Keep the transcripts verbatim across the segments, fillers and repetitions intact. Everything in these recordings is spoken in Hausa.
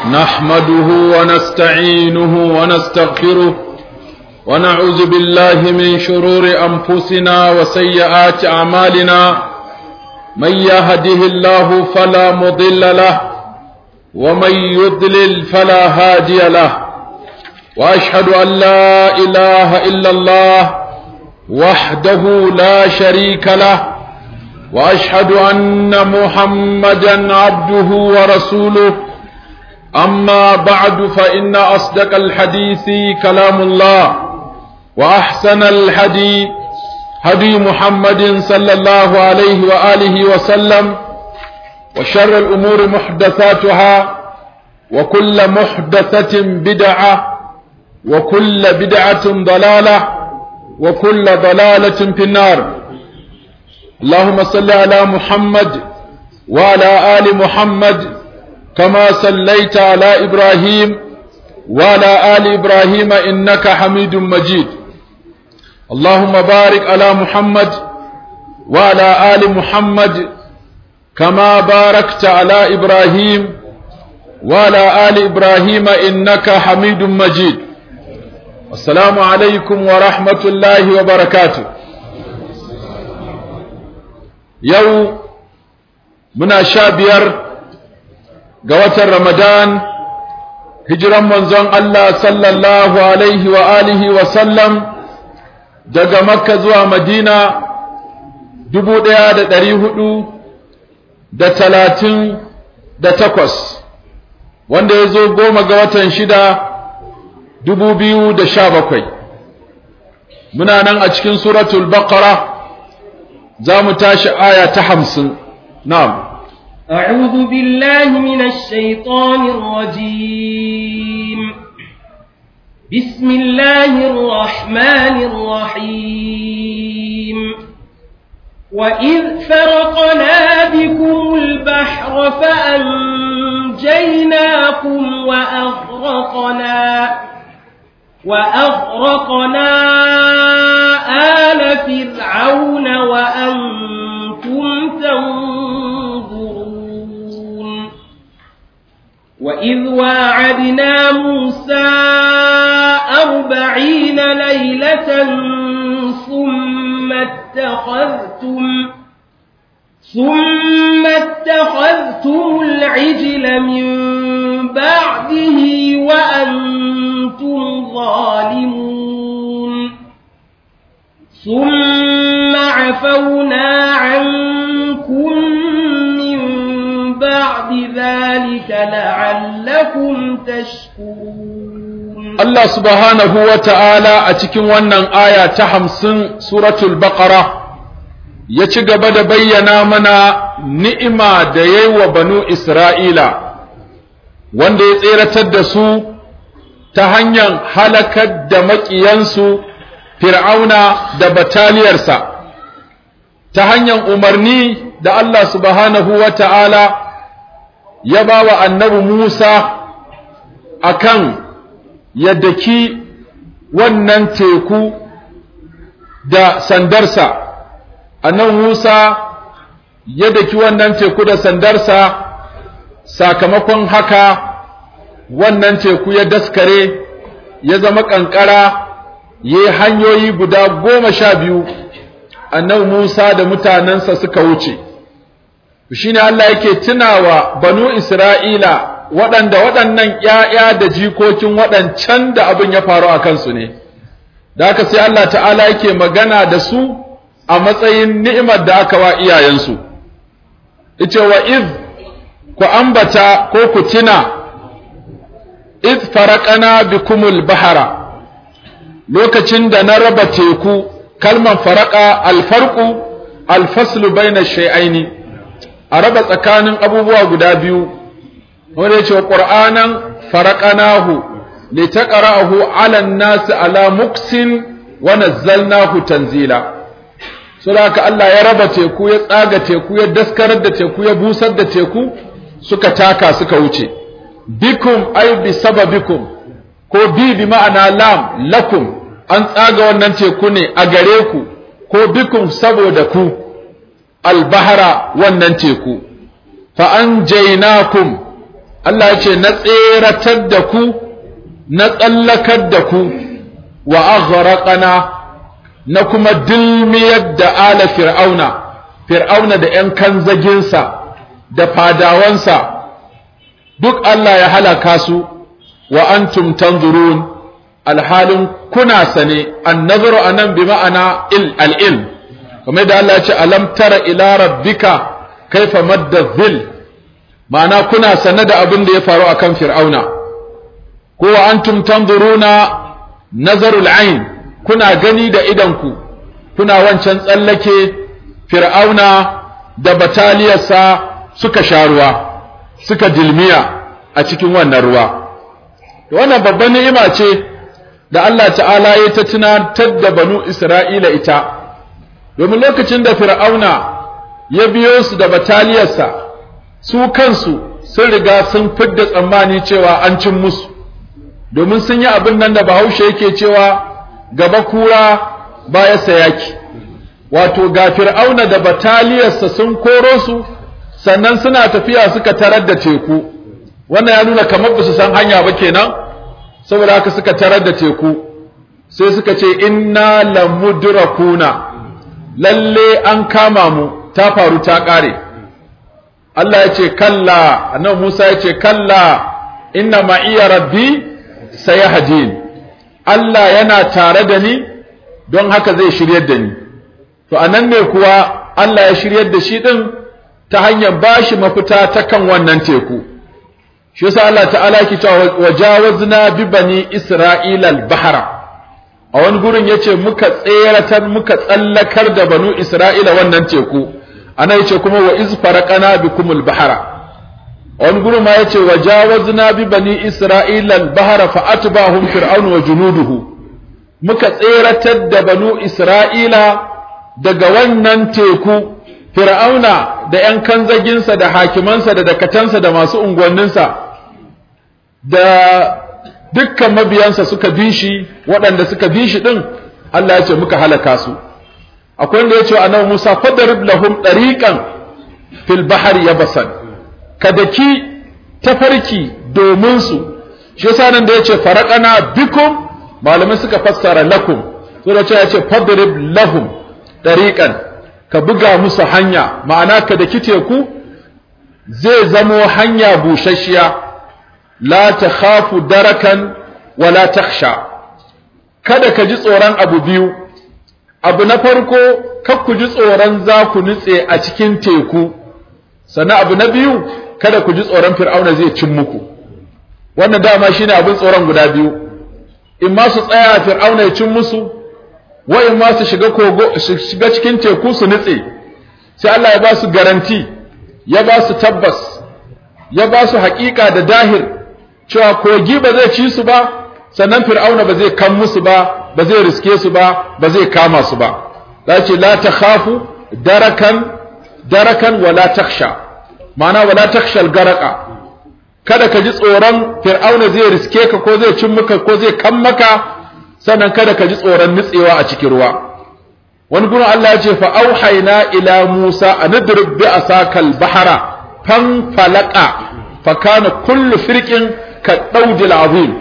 نحمده ونستعينه ونستغفره ونعوذ بالله من شرور أنفسنا وسيئات أعمالنا من يهده الله فلا مضل له ومن يضلل فلا هادي له وأشهد أن لا إله إلا الله وحده لا شريك له وأشهد أن محمدا عبده ورسوله أما بعد فإن أصدق الحديث كلام الله وأحسن الحديث هدي محمد صلى الله عليه وآله وسلم وشر الأمور محدثاتها وكل محدثة بدعة وكل بدعة ضلالة وكل ضلالة في النار. اللهم صل على محمد وعلى آل محمد كما صليت على إبراهيم وعلى آل إبراهيم إنك حميد مجيد. اللهم بارك على محمد وعلى آل محمد كما باركت على إبراهيم وعلى آل إبراهيم إنك حميد مجيد. السلام عليكم ورحمة الله وبركاته. يوم منا شابير ga watan Ramadan hijiran manzon Allah sallallahu alaihi wa alihi wa sallam daga Makka zuwa Madina dubu ɗaya da ɗari hudu da talatin da takwas wanda ya zo goma ga watan shida dubu biyu da sha bakwai. Muna nan a cikin suratul Baqara za mu tashi aya ta hamsin. Na'am. أعوذ بالله من الشيطان الرجيم. بسم الله الرحمن الرحيم. وإذ فرقنا بكم البحر فأنجيناكم وأغرقنا وأغرقنا آل فرعون وأنتم تنظرون. وإذ واعدنا موسى أربعين ليلة ثم اتخذتم ثم اتخذتم العجل من بعده وأنتم ظالمون. ثم عفونا عنكم بعد ذلك لعلكم تشكرون. الله سبحانه وتعالى أتكن ونن آية تحمسن سورة البقرة يتشغب بينا منا نئمة ديي وبنو إسرائيل wanda ya tseratar da su ta hanyar halakar da maƙiyansu fir'auna da bataliyarsa ta hanyar umarni da Allah subhanahu wa ta'ala ya ba wa annabi Musa akan ya daki wannan teku da sandarsa. Annabi Musa ya daki wannan teku da sandarsa, sakamakon haka wannan teku ya daskare ya zama ƙanƙara, ya yi hanyoyi guda goma sha biyu. Annabi Musa da mutanensa suka wuce. Shi ne Allah yake tunawa banu Isra'ila waɗanda waɗannan ‘ya'ya da jikokin waɗancan da abin ya faru a kansu ne, da haka sai Allah ta'ala yake magana da su a matsayin ni'imar da aka wa iyayensu. Ice wa iz ku ambata ko ku tuna, iz faraƙana bikumul bahara, lokacin da na raba teku, kalman faraƙa alfarƙu alfaslu bayna shay'aini, a raba tsakanin abubuwa guda biyu, wanda ya ce wa ƙur'anan faraƙanahu litaqra'ahu 'ala an-nasi 'ala muksin wa nazzalnahu tanzila. Saboda haka Allah ya raba teku, ya tsaga teku, ya daskarar da teku, ya busar da teku, suka taka suka wuce. Bikum ay bi sababikum, ko bi bi ma'ana lam lakum, an tsaga wannan teku ne a gare ku, ko bikum saboda ku, albahara wannan teku. Fa anjaynakum Allah ya ce na tseratar da ku na tsallakar da ku wa aghraqana na kuma dilmiyar da ala fir'auna fir'auna da ƴan kanzaginsa da fadawansa duk Allah ya halaka su wa antum tanzurun alhalin kuna sane an-nazaru anan bi ma'ana il al-ilm kamar da Allah ya ce alam tara ila rabbika kaifa madda dhil ma'ana kuna sane da abin da ya faru akan fir'auna ko wa antum tanzuruna nazarul ayn kuna gani da idanku kuna wancan tsallake fir'auna da bataliyarsa suka sha ruwa suka dilmiya a cikin wannan ruwa wannan babban ni'ima ce da Allah ta'ala ya ta tunatar da banu Isra'ila ita domin lokacin da fir'auna ya biyo su da bataliyarsa su kansu sun riga sun fidda tsammani cewa an cin musu domin sun yi abin nan da Bahaushe yake cewa gaba kura baya sayaki wato ga fir'auna da bataliyarsa sun koro su sannan suna tafiya suka tarar da teku wannan ya nuna kamar ba su san hanya ba kenan saboda haka suka tarar da teku sai suka ce inna lamudrakuna lalle an kama mu ta faru ta kare Allah ya ce kalla annabi Musa ya ce kalla inna ma'iya rabbi sayahdin Allah yana tare da ni don haka zai shiryar da ni to anan ne kuwa Allah ya shiryar da shi din ta hanyar bashi mafita ta kan wannan teku shi yasa Allah ta'ala yake cewa wajawazna bi bani isra'ila al-bahra a wani gurin yace muka tseratar muka tsallakar da banu isra'ila wannan teku ana yace kuma wa iz faraqana bikum al-bahra a wani gurin ma yace wajawazna bi bani isra'ila al-bahra fa atba'ahum fir'aun wa junuduhu muka tseratar da banu isra'ila daga wannan teku fir'auna da ƴan kanzaginsa da hakimansa da dakatansa da masu unguwanninsa da dukkan mabiyansa suka bi shi waɗanda suka bi shi ɗin Allah ya ce muka halaka su akwai wanda ya ce annabi Musa fadarib lahum tariqan fil bahri yabasan kadaki tafarki domin su shi yasa nan da yace faraqana bikum malamai suka fassara lakum so da ya ce fadarib lahum tariqan ka buga musu hanya ma'ana ka daki teku zai zamo hanya bushashiya la takhafu darakan wala takhsha kada ka ji tsoron abu biyu abu na farko kar ku ji tsoron za ku nutse a cikin teku sannan abu na biyu kada ku ji tsoron fir'auna zai cin muku wannan dama shine abin tsoron guda biyu in ma su tsaya fir'auna ya cin musu wa in ma su shiga kogo su shiga cikin teku su nutse sai Allah ya ba su garanti ya ba su tabbas ya ba su haƙiƙa da dahir cewa kogi ba zai ci su ba sannan fir'auna ba zai kan musu ba ba zai riske su ba ba zai kama su ba dace la takhafu darakan darakan wala takhsha ma'ana wala takhsha al-garaqa kada ka ji tsoron fir'auna zai riske ka ko zai cin maka ko zai kan maka sannan kada ka ji tsoron nutsewa a cikin ruwa wani gurin Allah ya ce fa auhayna ila Musa an idrib bi asakal bahra fan falaqa fa kana kullu firqin ka daudil azim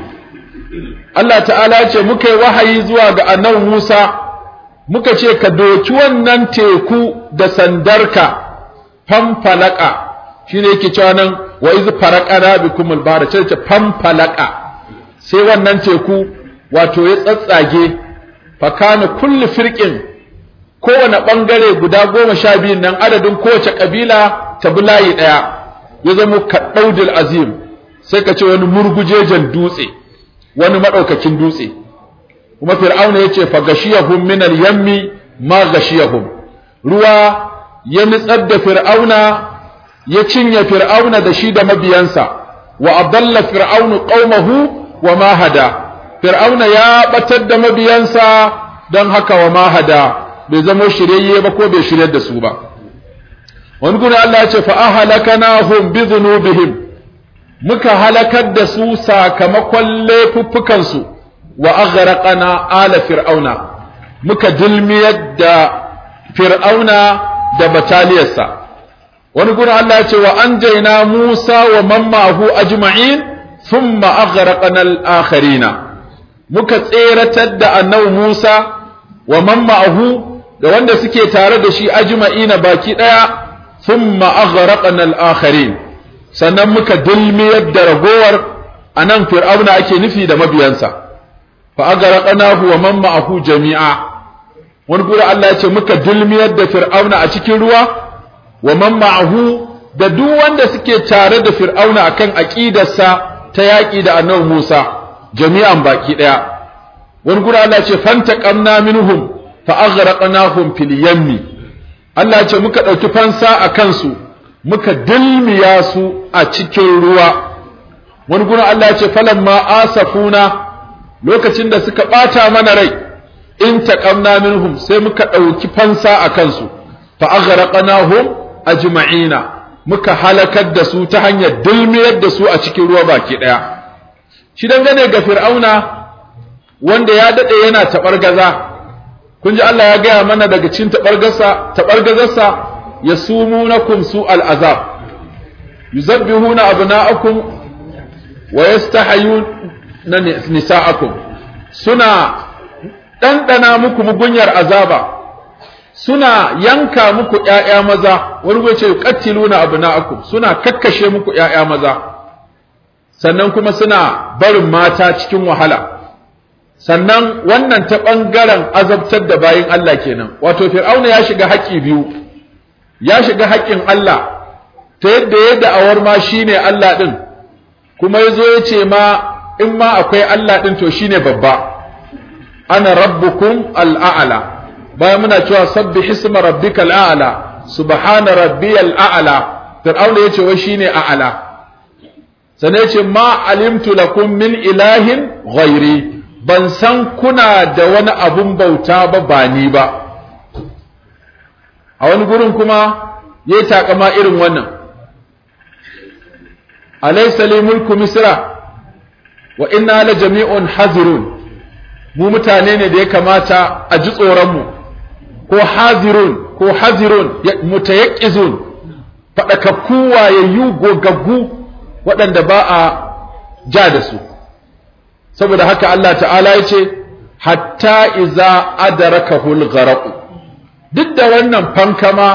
Allah ta'ala ya ce muka yi wahayi zuwa ga annabi Musa muka ce ka doki wannan teku da sandarka fan falaqa shine yake cewa nan wa iz faraqana bikum al-bahra ce fan falaqa sai wannan teku wato ya tsatsage fa kana kullu firqin kowane bangare guda goma sha biyu nan adadin kowace kabila ta bulayi daya ya zama kaddaudul azim sai ka ce wani murgujejen dutse wani madaukakin dutse kuma fir'auna yace fa gashiyahum min al-yammi ma gashiyahum ruwa ya nitsar da fir'auna ya cinye fir'auna da shi da mabiyansa wa adalla fir'aunu qaumahu wa ma hada fir'auna ya batar da mabiyansa don haka wa ma hada bai zama shiryayye ba ko bai shiryar da su ba wani gurin Allah ya ce fa ahlakanahum bi dhunubihim muka halakar da su sakamakon laifuffukan su wa aghraqana ala fir'auna muka dilmiyar da fir'auna da bataliyarsa wani gurin Allah ya ce wa anjayna Musa wa man ma'ahu ajma'in thumma aghraqna al-akharina muka tseratar da annabi Musa wa man ma'ahu da wanda suke tare da shi ajma'ina baki daya thumma aghraqna al-akharin sannan muka dulmiyar da ragowar anan fir'auna ake nufi da mabiyansa fa aghraqnahu wa man ma'ahu jami'a wani guri Allah ya ce muka dulmiyar da fir'auna a cikin ruwa wa man ma'ahu da duk wanda suke tare da fir'auna akan aqidarsa ta yaki da annabi Musa jami'an baki daya wani guri Allah ya ce fantaqamna minhum fa aghraqnahum fil yammi Allah ya ce muka dauki fansa akan su muka dulmiya su a cikin ruwa wani guri Allah ya ce falamma asafuna lokacin da suka bata mana rai in taqamna minhum sai muka dauki fansa akan su fa aghraqnahum ajma'ina muka halakar da su ta hanyar dulmiyar da su a cikin ruwa baki daya shi dangane ga fir'auna wanda ya dade yana tabargaza kun ji Allah ya gaya mana daga cikin tabargasa tabargazarsa yasumunakum su'al azab yuzabbihuna abna'akum wa yastahiyuna nisa'akum suna dandana muku mugunyar azaba suna yanka muku ƴaƴa maza wani gwace yuqattiluna abna'akum suna kakkashe muku ƴaƴa maza sannan kuma suna barin mata cikin wahala sannan wannan ta bangaren azabtar da bayin Allah kenan wato fir'auna ya shiga haƙi biyu ya shiga haƙin Allah ta yadda ya da'awar ma shine Allah din kuma yazo yace ma in ma akwai Allah din to shine babba ana rabbukum al'a'la bayan muna cewa sabbih isma rabbikal a'la subhana rabbiyal a'la fir'auna yace wai shine a'la sannan yace ma alimtu lakum min ilahin ghairi ban san kuna da wani abun bauta ba ba ni ba a wani gurin kuma yayi takama irin wannan alaysa li mulku misra wa inna la jami'un hazirun mu mutane ne da ya kamata a ji tsoron mu ko hazirun ko hazirun mutayaqqizun fadakakku wayayyu gogaggu waɗanda ba a ja da su saboda haka Allah ta'ala ya ce hatta iza adarakahu al-gharq duk da wannan fankama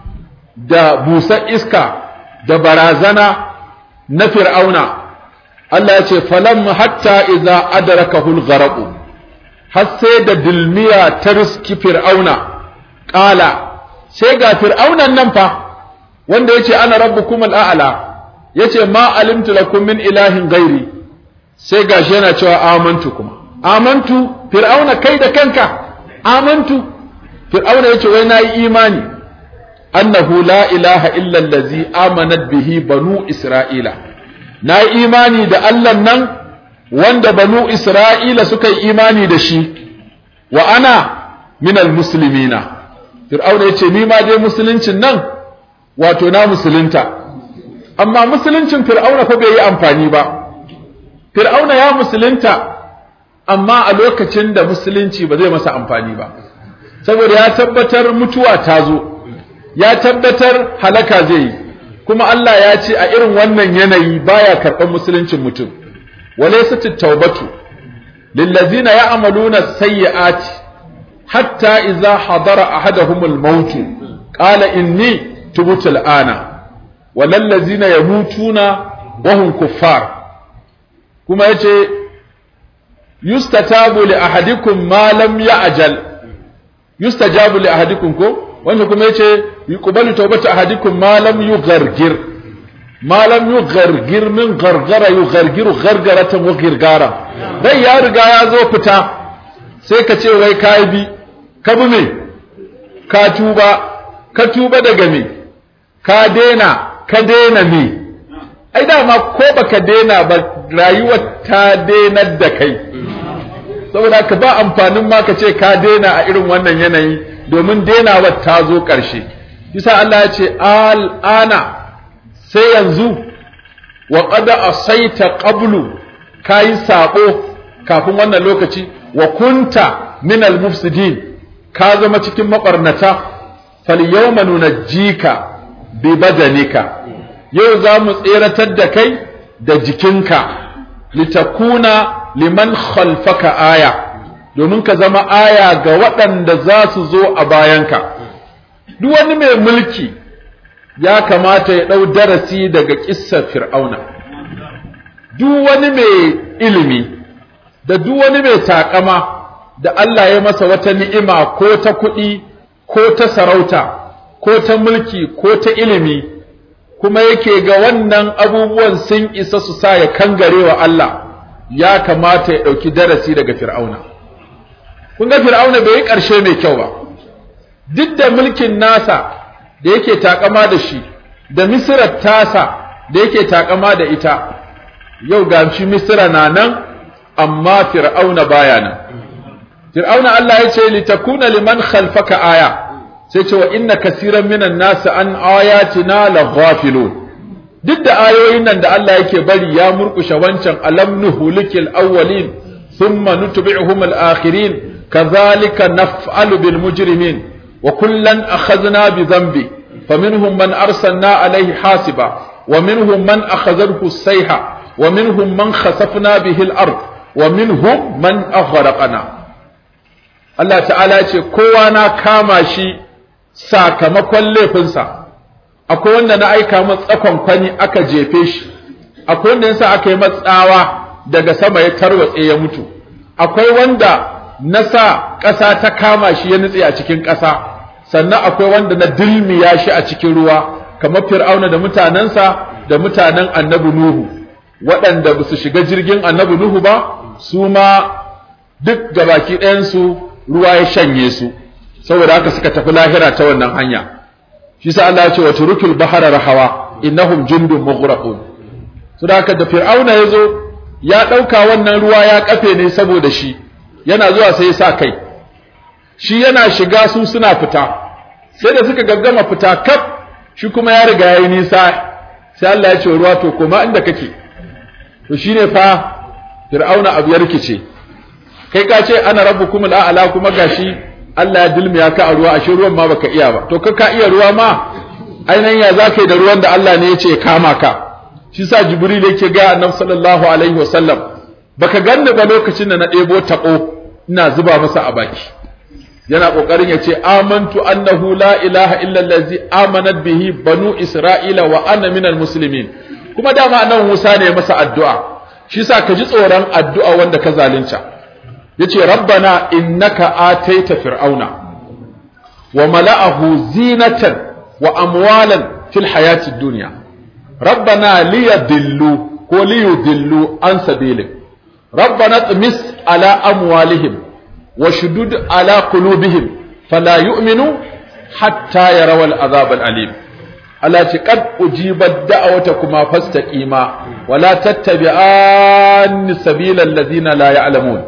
da busar iska da barazana na fir'auna Allah ya ce falam hatta iza adarakahu al-gharq har sai da dilmiya ta riski fir'auna qala sai ga fir'aunan nan fa wanda yace ana rabbukum al-a'la yace ma alimtu lakum min ilahin ghairi sai gashi yana cewa amantu kuma amantu fir'auna kai da kanka amantu fir'auna yace wai nayi imani annahu la ilaha illa allazi amanat bihi banu isra'ila nayi imani da Allah nan wanda banu isra'ila suka yi imani da shi wa ana minal muslimina fir'auna yace ni ma dai musuluncin nan wato na musulunta amma musuluncin fir'auna fa bai yi amfani ba fir'auna ya musulunta amma a lokacin da musulunci ba zai masa amfani ba saboda ya tabbatar mutuwa ta zo ya tabbatar halaka zai yi kuma Allah ya ce a irin wannan yanayi baya karɓar musuluncin mutum walaysat at-taubatu lillazina ya'maluna as-sayyi'ati hatta idza hadara ahaduhum al-maut qala inni tubtu al-ana walallazina yamutuna wa hum kuffar kuma yace yustatabu li ahadikum ma lam ya'jal yustajabu li ahadikum ko wanda kuma yace yuqbalu tawbatu ahadikum ma lam yughargir ma lam yughargir min gargara yughargiru gargaratan wa girgara dai ya riga ya zo fita sai ka ce wai kai bi ka bi me ka tuba ka tuba daga me ka dena ka dena me ai dama ko baka dena ba rayuwar ta denar da kai saboda ka ba amfanin ma ka ce ka dena a irin wannan yanayi domin denawar ta zo ƙarshe bisa Allah ya ce al'ana sai yanzu wa qad asaita qablu kai sabo kafin wannan lokaci wa kunta minal mufsidin ka zama cikin mabarnata fal yawma nunajjika bi badanika yau za mu tseratar da kai da jikinka litakuna liman khalfaka aya domin ka zama aya ga waɗanda za su zo a bayanka duk wani mai mulki ya kamata ya ɗau darasi daga ƙissar fir'auna duk wani mai ilimi da duk wani mai taƙama da Allah ya masa wata ni'ima ko ta kuɗi ko ta sarauta ko ta mulki ko ta ilimi kuma yake ga wannan abubuwan sun isa su sa ya kangare wa Allah ya kamata ya ɗauki darasi daga fir'auna kun ga fir'auna bai yi ƙarshe mai kyau ba duk da mulkin nasa da yake takama da shi da misirar tasa da yake takama da ita yau ga shi misira na nan amma fir'auna baya nan fir'auna Allah ya ce litakuna liman khalfaka aya sai ce wa inna kasiran minan nas an ayatina laghafilun duk da ayoyin nan da Allah yake bari ya murkushe wancan alam nuhulikil awwalin thumma nutbi'uhum al-akhirin kadhalika naf'alu bil mujrimin wa kullan akhadna bi dhanbi faminhum man arsalna alayhi hasiba wa minhum man akhadhathu as-sayha wa minhum man khasafna bihi al-ard wa minhum man aghraqna Allah ta'ala ce kowa na kama shi sakamakon laifinsa akwai wanda na aika masa tsakon kwani aka jefe shi akwai wanda yasa aka yi matsawa daga sama ya tarwatse ya mutu akwai wanda na sa ƙasa ta kama shi ya nutse a cikin ƙasa sannan akwai wanda na dilmiya shi a cikin ruwa kamar fir'auna da mutanensa da mutanen annabi nuhu waɗanda ba su shiga jirgin annabi nuhu ba su ma duk gabaki ɗayansu ruwa ya shanye su saboda haka suka tafi lahira ta wannan hanya shi sa Allah ya ce wa turukul bahara rahawa innahum jundun mughraqun saboda haka da fir'auna yazo ya dauka wannan ruwa ya kafe ne saboda shi yana zuwa sai ya sa kai shi yana shiga su suna fita sai da suka gaggama fita kaf shi kuma ya riga yayi nisa sai Allah ya ce ruwa to koma inda kake to shine fa fir'auna abu ya rikice kai ka ce ana rabbukumul a'la kuma gashi Allah ya dilmiya ka a ruwa ashe ruwan ma baka iya ba to ka ka iya ruwa ma ainihin ya zaka yi da ruwan da Allah ne ya ce kama ka shi sa jibril yake ga annabi sallallahu alaihi wasallam baka ganni ba lokacin da na ɗebo taɓo ina zuba masa a baki yana kokarin ya ce amantu annahu la ilaha illa allazi amanat bihi banu isra'ila wa ana minal muslimin kuma dama annabi Musa ne masa addu'a shi sa ka ji tsoron addu'a wanda ka zalunta yace rabbana innaka ataita fir'auna wa mala'ahu zinatan wa amwalan fil hayati dunya rabbana liyadillu ko liyudillu an sabilik rabbana tmis ala amwalihim wa shudud ala qulubihim fala yu'minu hatta yaraw al'azab al'alim Allah ce qad ujibat da'awatakuma fastaqima wa la tattabi'an sabila alladhina la ya'lamun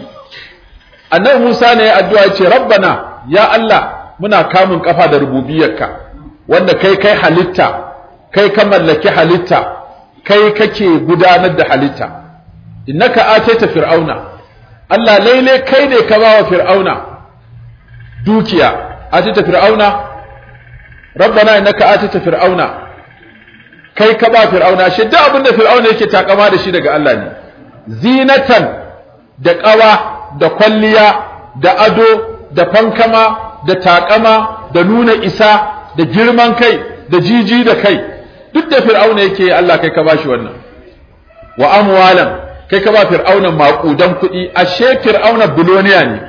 annabi Musa ne ya addu'a ce rabbana ya Allah muna kamun kafa da rububiyarka wanda kai kai halitta kai ka mallaki halitta kai kake gudanar da halitta innaka ataita fir'auna Allah laile kai ne ka bawa fir'auna dukiya ataita fir'auna rabbana innaka ataita fir'auna kai ka ba fir'auna shi duk abin da fir'auna yake takama da shi daga Allah ne zinatan da qawa da kwalliya da ado da fankama da takama da nuna isa da girman kai da jiji da kai duk da fir'auna yake Allah kai ka bashi wannan wa amwalan kai ka ba fir'auna maqudan kuɗi ashe fir'auna biloniya ne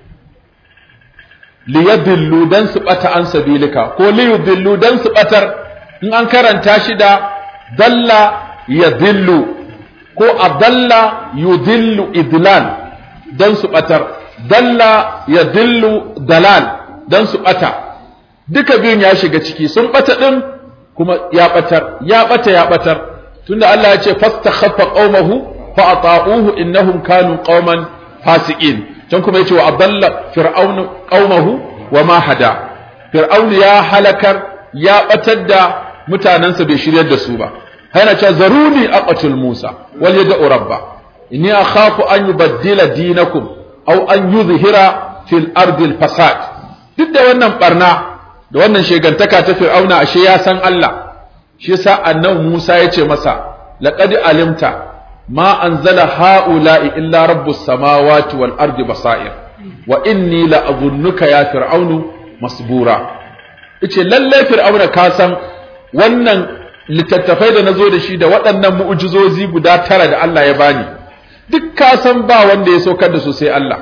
liyadillu dan su bata an sabilika ko liyudillu dan su batar in an karanta shi da dalla yadillu ko adalla yudillu idlal dan su batar dalla yadillu dalal dan su bata duka biyun ya shiga ciki sun bata din kuma ya batar ya bata ya batar tunda Allah ya ce fastakhaffa qaumahu fa ata'uhu innahum kanu qauman fasiqin can kuma yace wa adalla fir'aunu qaumahu wa ma hada fir'aun ya halakar ya batar da mutanansa bai shiryar da su ba yana cewa zaruni aqatul musa wal yad'u rabba inni akhafu an yubaddila dinakum aw an yuzhira fil ardi al fasad duk da wannan barna da wannan shegantaka ta fir'auna ashe ya san Allah shi yasa annabi Musa ya ce masa laqad alimta ma anzala haula'i illa rabbus samawati wal ardi basair wa inni la adhunnuka ya fir'aunu masbura yace lalle fir'auna ka san wannan littattafai da nazo da shi da waɗannan mu'jizozi guda tara da Allah ya bani duk ka san ba wanda ya saukar da su sai Allah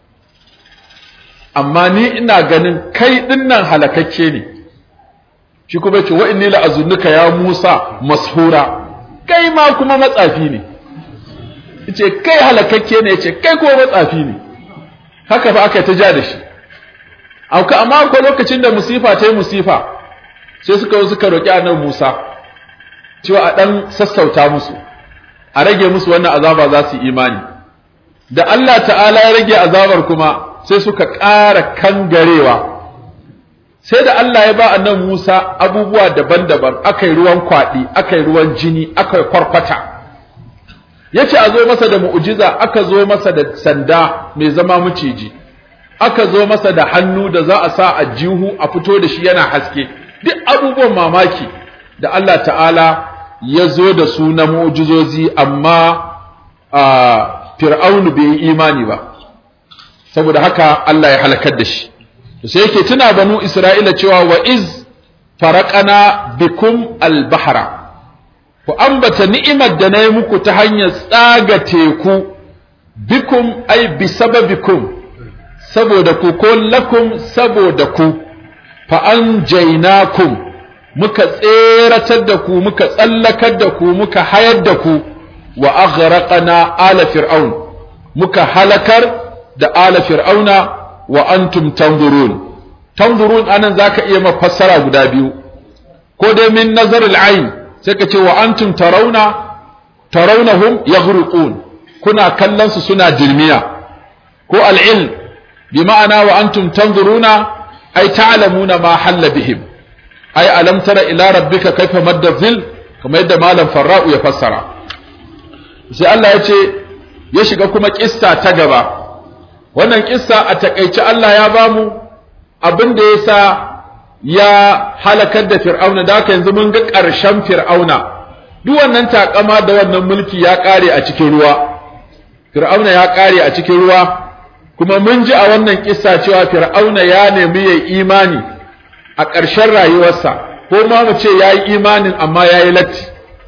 amma ni ina ganin kai dinnan halakakke ne shi kuma yace wa inni la azunnuka ya Musa mashura kai ma kuma matsafi ne yace kai halakakke ne yace kai kuma matsafi ne haka fa aka ta ja da shi auka amma ko lokacin da musifa ta yi musifa sai suka zo suka roki annabi Musa cewa a dan sassauta musu a rage musu wannan azaba za su imani da Allah ta'ala ya rage azabar kuma sai suka ƙara kangarewa sai da Allah ya ba annabi Musa abubuwa daban-daban akai ruwan kwadi akai ruwan jini akai kwarkwata yace a zo masa da mu'jiza aka zo masa da sanda mai zama miciji aka zo masa da hannu da za a sa a jihu a fito da shi yana haske duk abubuwan mamaki da Allah ta'ala ya zo da su na mu'jizozi amma a fir'aunu bai yi imani ba saboda haka Allah ya halakar da shi sai yake tuna banu Isra'ila cewa wa iz faraqana bikum al-bahra ku ambata ni'imar da nayi muku ta hanyar tsaga teku bikum ay bisababikum saboda ku ko lakum saboda ku fa anjaynakum muka tseratar da ku muka tsallakar da ku muka hayar da ku wa aghraqna ala fir'aun muka halakar da ala fir'auna wa antum tanzurun tanzurun anan zaka iya mafassara guda biyu ko dai min nazar al-ayn sai ka ce wa antum tarawna tarawnahum yaghriqun kuna kallon su suna dirmiya ko al-ilm bi ma'ana wa antum tanzuruna ay ta'lamuna ma halla bihim ay alam tara ila rabbika kayfa madda dhil kamar yadda malam farra'u ya fassara sai Allah ya ce ya shiga kuma kissa ta gaba wannan kissa a takeice Allah ya bamu abin da yasa ya halakar da fir'auna da haka yanzu mun ga ƙarshen fir'auna duk wannan takama da wannan mulki ya kare a cikin ruwa fir'auna ya kare a cikin ruwa kuma mun ji a wannan kissa cewa fir'auna ya nemi yayi imani a ƙarshen rayuwarsa ko ma mu ce yayi imanin amma yayi latti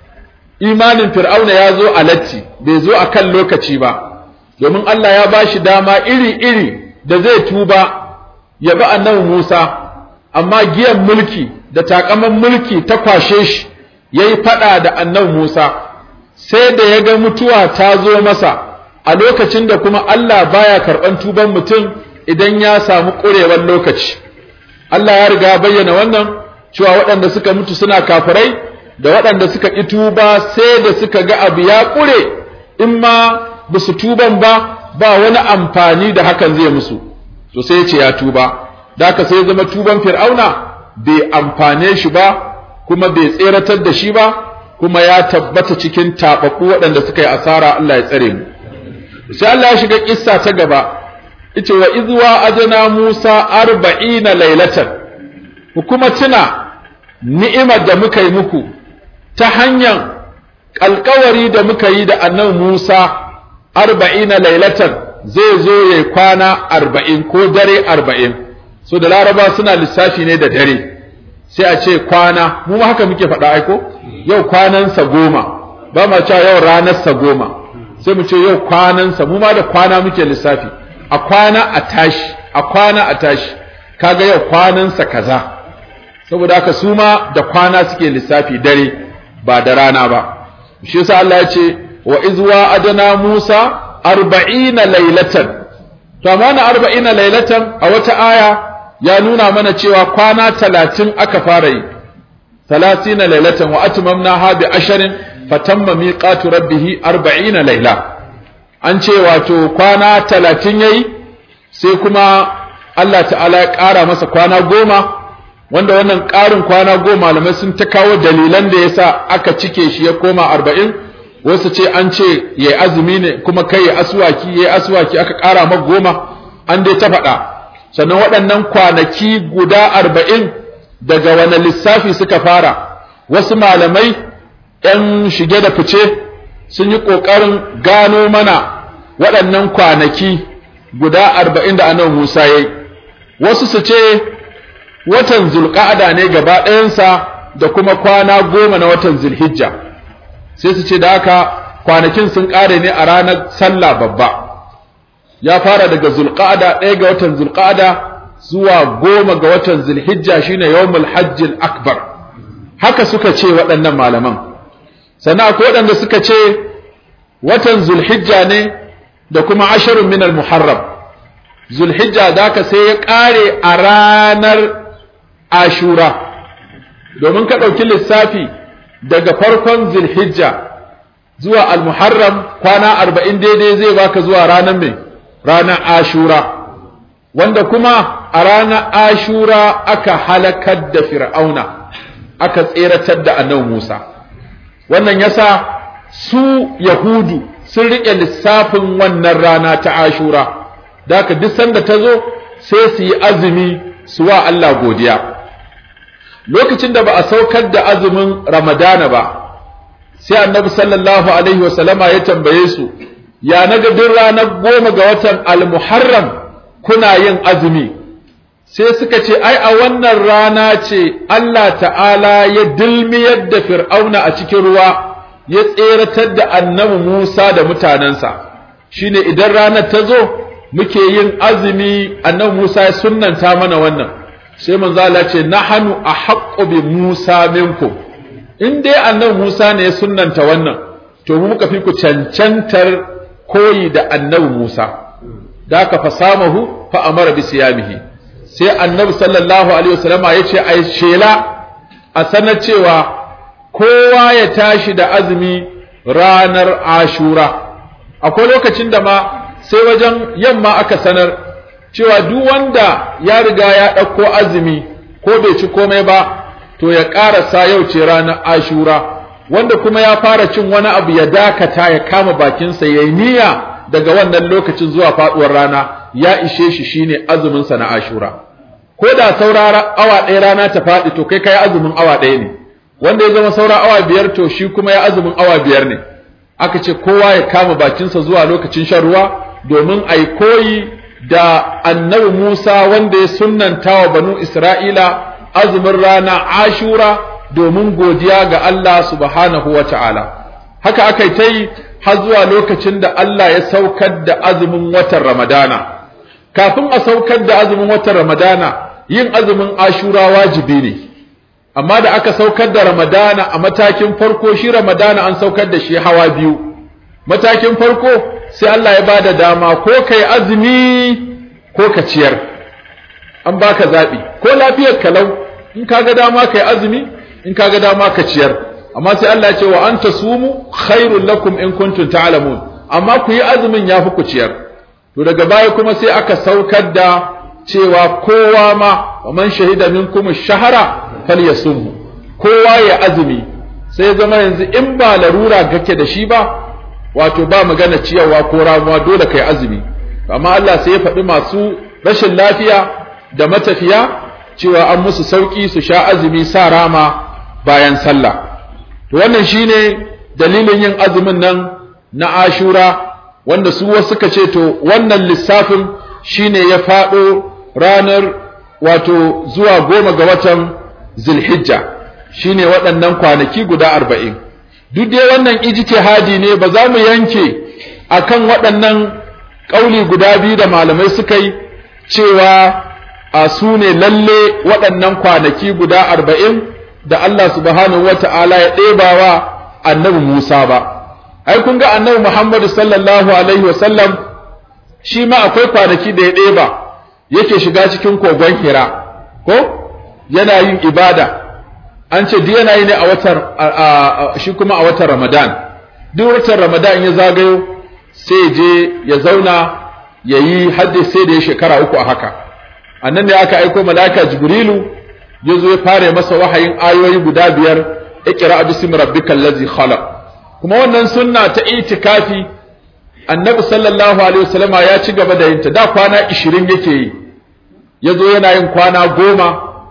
imanin fir'auna ya zo a latti bai zo a kan lokaci ba domin Allah ya bashi dama iri-iri da zai tuba ya bi annabi Musa amma giyan mulki da takaman mulki ta kwashe shi yayi fada da annabi Musa sai da ya ga mutuwa ta zo masa a lokacin da kuma Allah baya karban tuban mutum idan ya samu ƙurewar lokaci Allah ya riga bayyana wannan cewa waɗanda suka mutu suna kafirai da waɗanda suka ƙi tuba sai da suka ga abu ya ƙure in ma ba su tuban ba ba wani amfani da hakan zai musu to sai ya ce ya tuba da haka sai ya zama tuban fir'auna bai amfane shi ba kuma bai tseratar da shi ba kuma ya tabbata cikin taɓaɓɓu waɗanda suka yi asara Allah ya tsare mu sai Allah ya shiga kissa ta gaba ita wa izwa ajana Musa arba'ina laylatan ku kuma tuna ni'imar da muka yi muku ta hanyar alƙawari da muka yi da annabi Musa arba'ina laylatan zai zo yayi kwana arba'in ko dare arba'in so da Laraba suna lissafi ne da dare sai a ce kwana mu ma haka muke faɗa aiko yau kwanansa goma ba ma cewa yau ranarsa goma sai mu ce yau kwanansa mu ma da kwana muke lissafi a kwana a tashi a kwana a tashi kaga yau kwanansa kaza saboda haka su ma da kwana suke lissafi dare ba da rana ba shi yasa Allah ya ce wa izwa adana Musa arba'ina laylatan to amma na arba'ina laylatan a wata aya ya nuna mana cewa kwana talatin aka fara yi talatina laylatan wa atmamnaha bi asharin fatamma miqatu rabbih arba'ina layla an ce wato kwana talatin yayi sai kuma Allah ta'ala ya ƙara masa kwana goma wanda wannan ƙarin kwana goma malamai sun ta kawo dalilan da yasa aka cike shi ya koma arba'in wasu ce an ce yayi azumi ne kuma kai yayi aswaki yayi aswaki aka ƙara maka goma an dai ta faɗa sannan waɗannan kwanaki guda arba'in daga wani lissafi suka fara. Wasu malamai ‘yan shige da fice sun yi ƙoƙarin gano mana waɗannan kwanaki guda arba'in da annabi Musa ya yi. Wasu su ce watan Zulƙa'ada ne gaba ɗayansa da kuma kwana goma na watan Zulhijja, sai su ce da haka kwanakin sun ƙare ne a ranar sallah babba. Ya fara daga Zulƙa'ada, ɗaya ga watan Zulƙa'ada zuwa goma ga watan Zulhijja shine yawmul hajjil akbar. Haka suka ce waɗannan malaman. Sannan akwai waɗanda suka ce watan Zulhijja ne da kuma asharun min al-Muharram. Zulhijja da ka sai ya ƙare a ranar Ashura. Domin ka ɗauki lissafi daga farkon Zulhijja zuwa al-Muharram kwana arba'in daidai zai baka zuwa ranar mai ranar Ashura. Wanda kuma a ranar Ashura aka halakar da Fir'auna, aka tseratar da annabi Musa. Wannan yasa su Yahudu sun riƙe lissafin wannan rana ta Ashura, da haka duk sanda ta zo sai su yi azumi su wa Allah godiya. Lokacin da ba a saukar da azumin Ramadana ba, sai annabi sallallahu alaihi wasallama ya tambaye su, ya naga duk ranar goma ga watan al-Muharram kuna yin azumi? Sai suka ce ai a wannan rana ce Allah ta'ala ya dilmiyar da Fir'auna a cikin ruwa, ya tseratar da annabi Musa da mutanensa. Shine idan ranar ta zo muke yin azumi, annabi Musa ya sunnanta mana wannan. Sai manzo Allah ce nahanu ahaqqu bi Musa minkum. In dai annabi Musa ne ya sunnanta wannan, to mu muka fi ku cancantar koyi da annabi Musa. Da aka fasamahu fa amara bi siyamihi. Sai annabi sallallahu alaihi wasallama yace ai shela a sanar cewa kowa ya tashi da azumi ranar Ashura. Akwai lokacin da ma sai wajen yamma aka sanar cewa duk wanda ya riga ya ɗauko azumi ko bai ci komai ba to ya ƙarasa yau ce ranar Ashura, wanda kuma ya fara cin wani abu ya dakata ya kama bakinsa ya yi niyya daga wannan lokacin zuwa faɗuwar rana ya ishe shi shine azumin sa na Ashura. Ko da saurara awa ɗaya rana ta faɗi to kai kai azumin awa ɗaya ne, wanda ya zama saura awa biyar to shi kuma ya azumin awa biyar ne. Aka ce kowa ya kama bakinsa zuwa lokacin shan ruwa domin a yi koyi da annabi Musa wanda ya sunnanta wa banu Isra'ila azumin rana Ashura domin godiya ga Allah subhanahu wa ta'ala. Haka aka yi ta yi har zuwa lokacin da Allah ya saukar da azumin watan Ramadana. Kafin a saukar da azumin watan Ramadana, yin azumin Ashura wajibi ne. Amma da aka saukar da Ramadana a matakin farko, shi Ramadana an saukar da shi hawa biyu. Matakin farko sai Allah ya bada dama ko kai azumi ko ka ciyar. An baka zabi, ko lafiyar kalau in kaga dama kai azumi, in kaga dama ka ciyar. Amma sai Allah ya ce wa anta sumu khairul lakum in kuntum ta'lamun. Amma ku yi azumin yafi ku ciyar. To daga baya kuma sai aka saukar da cewa kowa ma wa man shahida minkum ash-shahra falyasumhu. Kowa ya azumi. Sai zama yanzu in ba larura kake da shi ba, wato ba magana ciyarwa ko ramuwa, dole kai azumi. Amma Allah sai ya faɗi masu rashin lafiya da matafiya cewa an musu sauki su sha azumi sa rama bayan sallah. To wannan shine dalilin yin azumin nan na Ashura, wanda su wasu suka ce to wannan lissafin shine ya faɗo ranar wato zuwa goma ga watan Zulhijja, shine waɗannan kwanaki guda arba'in. Duk dai wannan ijtihadi ne, ba za mu yanke akan waɗannan ƙauli guda biyu da malamai suka yi cewa a su ne lalle waɗannan kwanaki guda arba'in da Allah subhanahu wata'ala ya ɗebawa annabi Musa ba. Ai kun ga annabi Muhammad sallallahu alaihi wasallam shi ma akwai kwanaki da ya ɗeba yake shiga cikin kogon Hira, ko yana yin ibada. An ce duk yana yi ne a watan shi kuma a watan Ramadan. Duk watan Ramadan ya zagayo sai je ya zauna ya yi haddi sai da ya shekara uku a haka. Annan ne aka aiko mala'ika Jibrilu ya zo ya fara masa wahayin ayoyi guda biyar, iqra bismi rabbikal ladzi khalaq. Kuma wannan sunna ta itikafi annabi sallallahu alaihi wasallama ya ci gaba da yin ta. Da kwana ishirin yake yi, ya zo yana yin kwana goma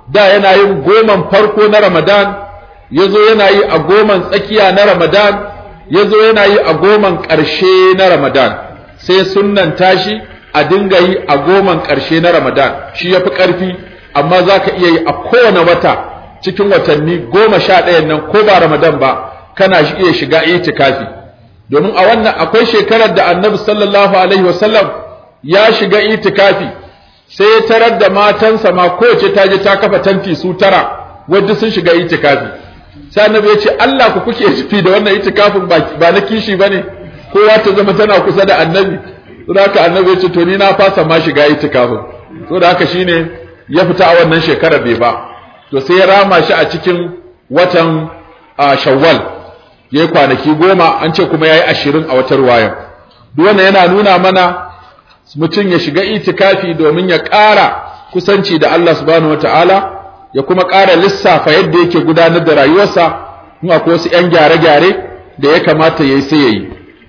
da yana yin goman farko na Ramadan, yazo yana yi a goman tsakiya na Ramadan, yazo yana yi a goman ƙarshe na Ramadan, sai sunnanta shi a dinga yi a goman ƙarshe na Ramadan. Shi yafi ƙarfi, amma zaka iya yi a kowane wata cikin watanni goma sha ɗayan nan ko ba Ramadan ba, kana iya shiga itikafi. Domin a wannan akwai shekarar da Annabi sallallahu alaihi wasallam ya shiga itikafi, sai ya tarar da matansa ma kowace ta je ta kafa tanti su tara wadda sun shiga itikafi. Sai Annabi ya ce Allah ku kuke tafi da wannan itikafin ba na kishi bane, kowa ta zama tana kusa da Annabi. Saboda haka Annabi ya ce to ni na fasa ma shiga itikafin. Saboda haka shine ya fita a wannan shekarar bai ba. To sai ya rama shi a cikin watan Shawwal, yayi kwanaki goma, an ce kuma yayi ashirin a wata ruwaya. Duk wannan yana nuna mana mutum ya shiga itikafi domin ya ƙara kusanci da Allah subhanahu wataala, ya kuma ƙara lissafa yadda yake gudanar da rayuwarsa, in akwai wasu ƴan gyare-gyare da ya kamata yayi sai yayi.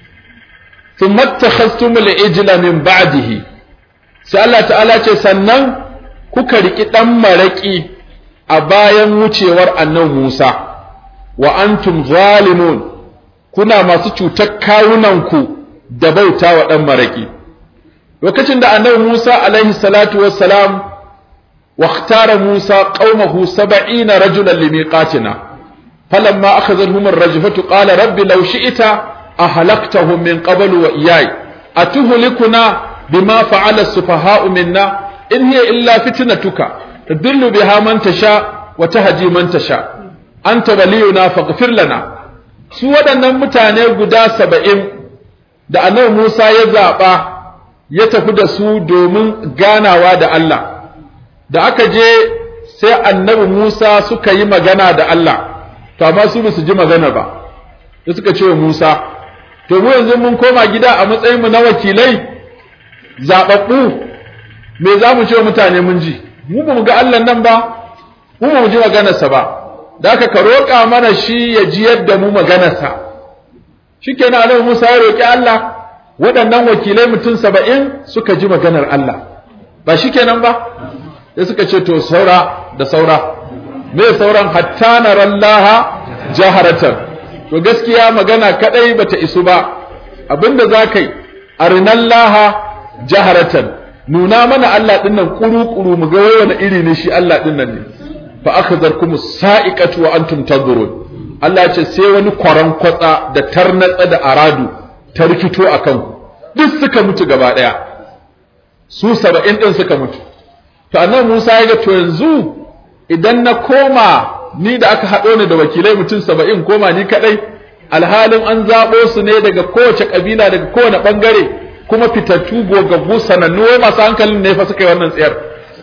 Thumma takhastumul ijla min ba'dihi, sai Allah ta'ala ce sannan kuka riki dan maraki a bayan wucewar annabi Musa, wa antum zalimun, kuna masu cutar kawunanku da bauta wa dan maraki. Lokacin da annabi Musa alaihi salatu wassalam واختار موسى قومه سبعين رجلا لميقاتنا فلما أخذتهم الرجفة قال رب لو شئت أهلكتهم من قبل وإياي أتهلكنا بما فعل السفهاء منا إن هي إلا فتنتك تضل بها من تشاء وتهدي من تشاء أنت ولينا فاغفر لنا. su waɗannan mutane guda saba'in da annabi Musa ya zaɓa ya tafi da su domin ganawa da Allah, da aka je sai annabi Musa suka yi magana da Allah, to amma su ba su ji magana ba, da suka ce wa Musa to mu yanzu mun koma gida a matsayin mu na wakilai zaɓaɓɓu, me za mu ce wa mutane mun ji, mu ba mu ga Allah nan ba, mu ba mu ji maganarsa ba, da aka ka roƙa mana shi ya ji yadda mu maganarsa. Shikenan annabi Musa ya roƙi Allah, waɗannan wakilai mutum saba'in suka ji maganar Allah, ba shikenan ba, sai suka ce to saura da saura, me sauran hatta narallaha jaharatan. To gaskiya magana kadai bata isu ba, abinda zakai arinallaha jaharatan, nuna mana Allah dinnan kuru-kuru mu ga wani iri ne shi Allah dinnan ne. Fa akhadharkum sa'iqatu wa antum tanzurun. Allah ya ce sai wani kwaran kwatsa da tarnatsa da aradu ta rikito akan ku, duk suka mutu gaba daya, su saba'in din suka mutu. To annabi Musa ya ga to yanzu idan na koma ni da aka haɗo ni da wakilai mutum saba'in koma ni kadai, alhalin an zaɓo su ne daga kowace kabila daga kowane ɓangare, kuma fitattu gogaggu sanannu wai masu hankalin ne fa suka yi wannan tsayar.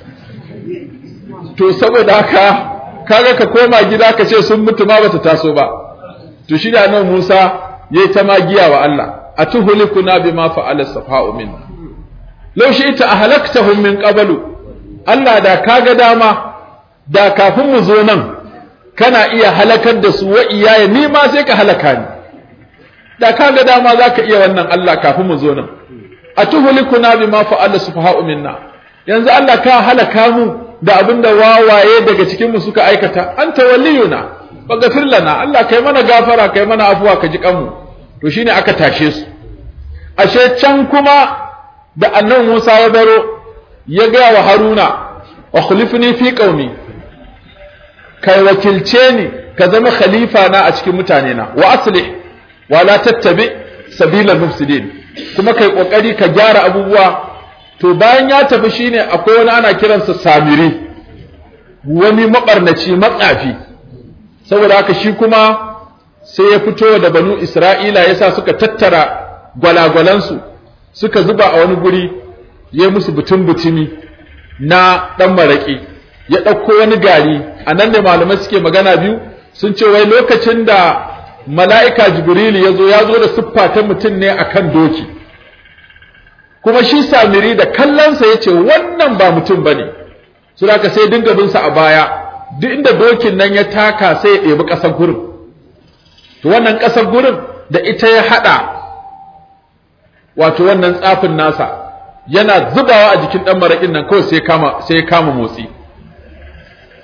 To saboda haka kaga ka koma gida ka ce sun mutu ma bata taso ba. To shi da annabi Musa yayi ta magiya wa Allah, atuhlikuna bima fa'ala safa'u minna law shi'ta ahlaktahum min qablu. Allah da kaga dama da kafin mu zo nan kana iya halakar da su wa iyaye, ni ma sai ka halaka ni. Da kaga dama zaka iya wannan Allah kafin mu zo nan. Atuhlikuna bima fa'ala sufaha'u minna, yanzu Allah ka halaka mu da abinda wawaye daga cikin mu suka aikata. Anta waliyuna faghfir lana, Allah kai mana gafara kai mana afuwa ka ji kanmu. To shine aka tashe su. Ashe can kuma da annabi Musa ya baro ya ga wa Haruna wa khulifni fi qaumi, kai wakilce ni ka zama khalifa na a cikin mutane na, wa aslih wa la tattabi sabila mufsidin, kuma kai kokari ka gyara abubuwa. To bayan ya tafi shine akwai wani ana kiransa Samiri, wani mabarnaci matsafi. Saboda haka shi kuma sai ya fito da banu Isra'ila yasa suka tattara gwalagwalansu suka zuba a wani guri, ya musu butun butumi na dan maraki, ya dauko wani gari. Anan ne malamai suke magana biyu, sun ce wai lokacin da mala'ika Jibril yazo yazo da siffa ta mutum ne akan doki, kuma shi Samiri da kallonsa yace wannan ba mutum bane, sai aka sai dinga bin sa a baya, duk inda dokin nan ya taka sai ya ɗebi ƙasar gurin. To wannan ƙasar gurin da ita ya hada wato wannan tsafin nasa, yana zubawa a jikin dan marakin nan kawai sai kama sai kama motsi.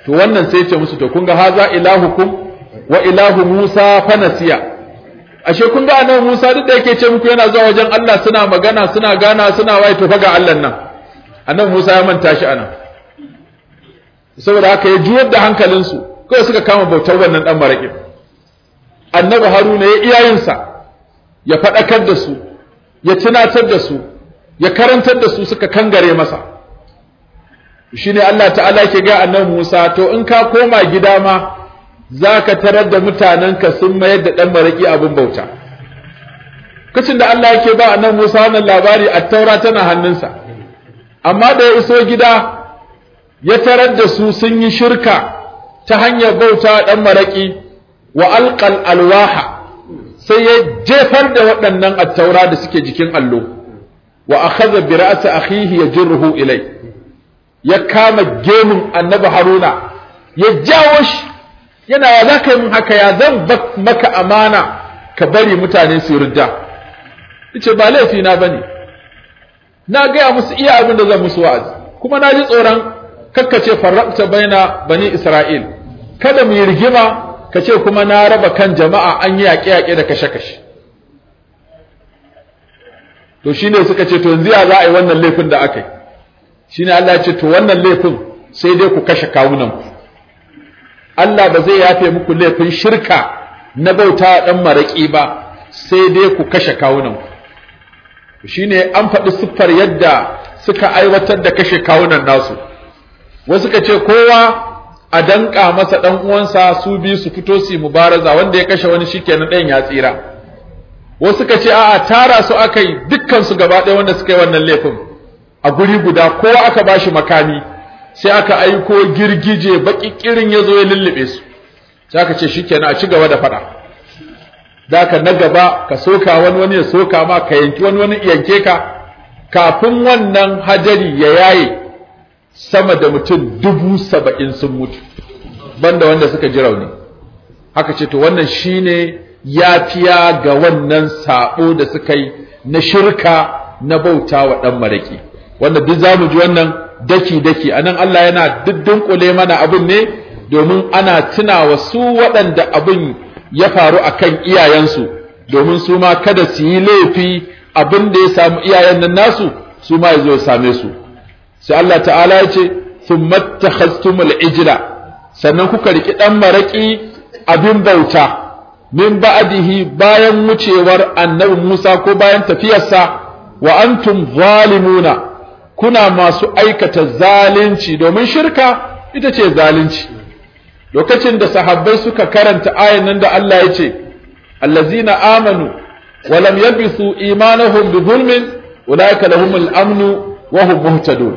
to wannan sai ce musu to kun ga haza ilahukum wa ilahu Musa fanasiya ashe kun ga annabi Musa duk da yake ce muku yana zuwa wajen Allah suna magana suna gana suna waye to fa ga Allah nan annabi Musa ya manta shi anan saboda haka ya juyar da hankalinsu kawai suka kama bautar wannan dan maraƙi annabi Haruna ya iyayinsa ya faɗakar da su ya tunatar da su ya karantar da su suka kangare masa shine Allah ta'ala yake ga annabi Musa to in ka koma gida ma zaka tarar da mutanenka sun mayar da dan maraƙi abin bauta kacin da Allah yake ba annabi Musa wannan labari at-taura tana hannunsa amma da ya iso gida ya tarar da su sun yi shirka ta hanyar bauta dan maraƙi wa alqal alwaha sai ya jefar da waɗannan at-taura da suke jikin allo wa akhadha bi ra'si akhihi yajruhu ilay ya kama gemun annabi Haruna ya jawo shi yana ya zaka yi mun haka ya zan maka amana ka bari mutane su ridda yace ba laifi na bane na ga musu iya abin da zan musu wa'azi kuma na ji tsoron kakkace farraqta baina bani Isra'il kada mu yi rigima kace kuma na raba kan jama'a an yi yaƙe-yaƙe da kashe-kashe to shine suka ce to yanzu ya za a yi wannan laifin da aka yi shine Allah ya ce to wannan laifin sai dai ku kashe kawunan ku Allah ba zai yafe muku laifin shirka na bauta dan maraki ba sai dai ku kashe kawunan ku shine an faɗi siffar yadda suka aiwatar da kashe kawunan nasu wasu ka ce kowa a danka masa dan uwansa su bi su fito su mubaraza wanda ya kashe wani shikenan ɗayan ya tsira wasu ka ce a'a tara su akai dukkan su gaba ɗaya wanda suka yi wannan laifin a guri guda kowa aka bashi makami sai aka aiko girgije baki kirin yazo ya lullube su sai aka ce shikenan a ci gaba da fada daka na gaba ka soka wani wani ya soka ma ka yanki wani wani yanke ka kafin wannan hadari ya yaye sama da mutum dubu saba'in sun mutu banda wanda suka ji rauni haka ce to wannan shine yafiya ga wannan sabo da suka yi na shirka na bauta wa dan maraki wanda duk zamu ji wannan daki daki anan Allah yana duddunƙule mana abin ne domin ana tunawa su waɗanda abin ya faru akan iyayensu domin su ma kada su yi laifi abin da ya samu iyayen nan nasu su ma yazo ya same su sai Allah ta'ala ya ce thumma takhastumul ijla sannan kuka riki dan maraki abin bauta min ba'dihi bayan wucewar annabi Musa ko bayan tafiyarsa wa antum zalimuna kuna masu aikata zalunci domin shirka ita ce zalunci lokacin da sahabbai suka karanta ayan nan da Allah ya ce allazina amanu wa lam yalbisu imanahum bi zulmin ulaika lahumul amnu wa hum muhtadun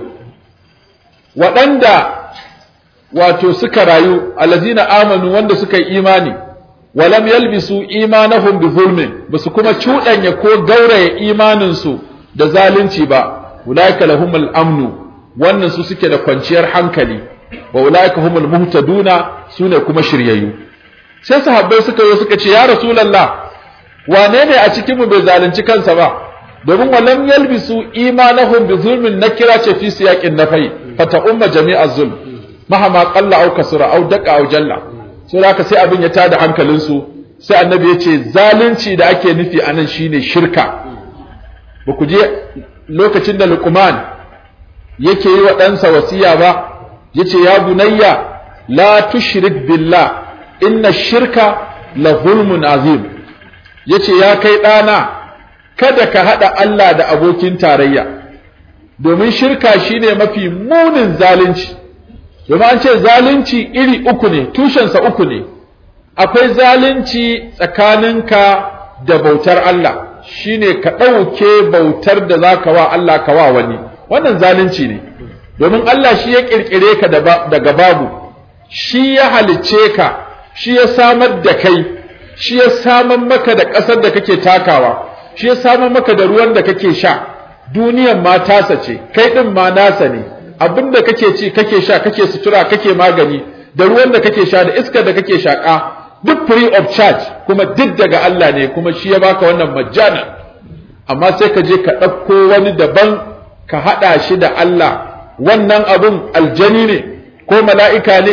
waɗanda wato suka rayu allazina amanu wanda suka yi imani wa lam yalbisu imanahum bi zulmin basu kuma cudanya ko gauraya imanin su da zalunci ba ulaika lahumul amnu wannan su suke da kwanciyar hankali wa ulaika humul muhtaduna sune kuma shiryayyu sai sahabbai suka yi suka ce ya rasulullah wane ne a cikin mu bai zalunci kansa ba domin walam yalbisu imanahum bi zulmin nakira ce fi siyaqin nafai fata umma jami'a zulm mahama qalla aw kasura aw daqa aw jalla sai haka sai abin ya tada hankalin su sai annabi ya ce zalunci da ake nufi anan shine shirka ba ku je lokacin da Luqman yake yi wa ɗansa wasiya ba yace ya bunayya la tushrik billah inna shirka la zulmun azim yace ya kai ɗana kada ka hada Allah da abokin tarayya domin shirka shine mafi munin zalunci domin an ce zalunci iri uku ne tushensa uku ne akwai zalunci tsakaninka da bautar Allah shine ka ɗauke bautar da zaka wa Allah ka wa wani wannan zalunci ne domin Allah shi ya kirkire ka daga babu shi ya halice ka shi ya samar da kai shi ya samar maka da ƙasar da kake takawa shi ya samar maka da ruwan da kake sha duniyan ma tasa ce kai din ma nasa ne abinda kake ci kake sha kake sutura kake magani da ruwan da kake sha da iskar da kake shaka duk free of charge kuma duk daga Allah ne kuma shi ya baka wannan majjana amma sai ka je ka ɗauko wani daban ka haɗa shi da Allah wannan abun aljani ne ko mala'ika ne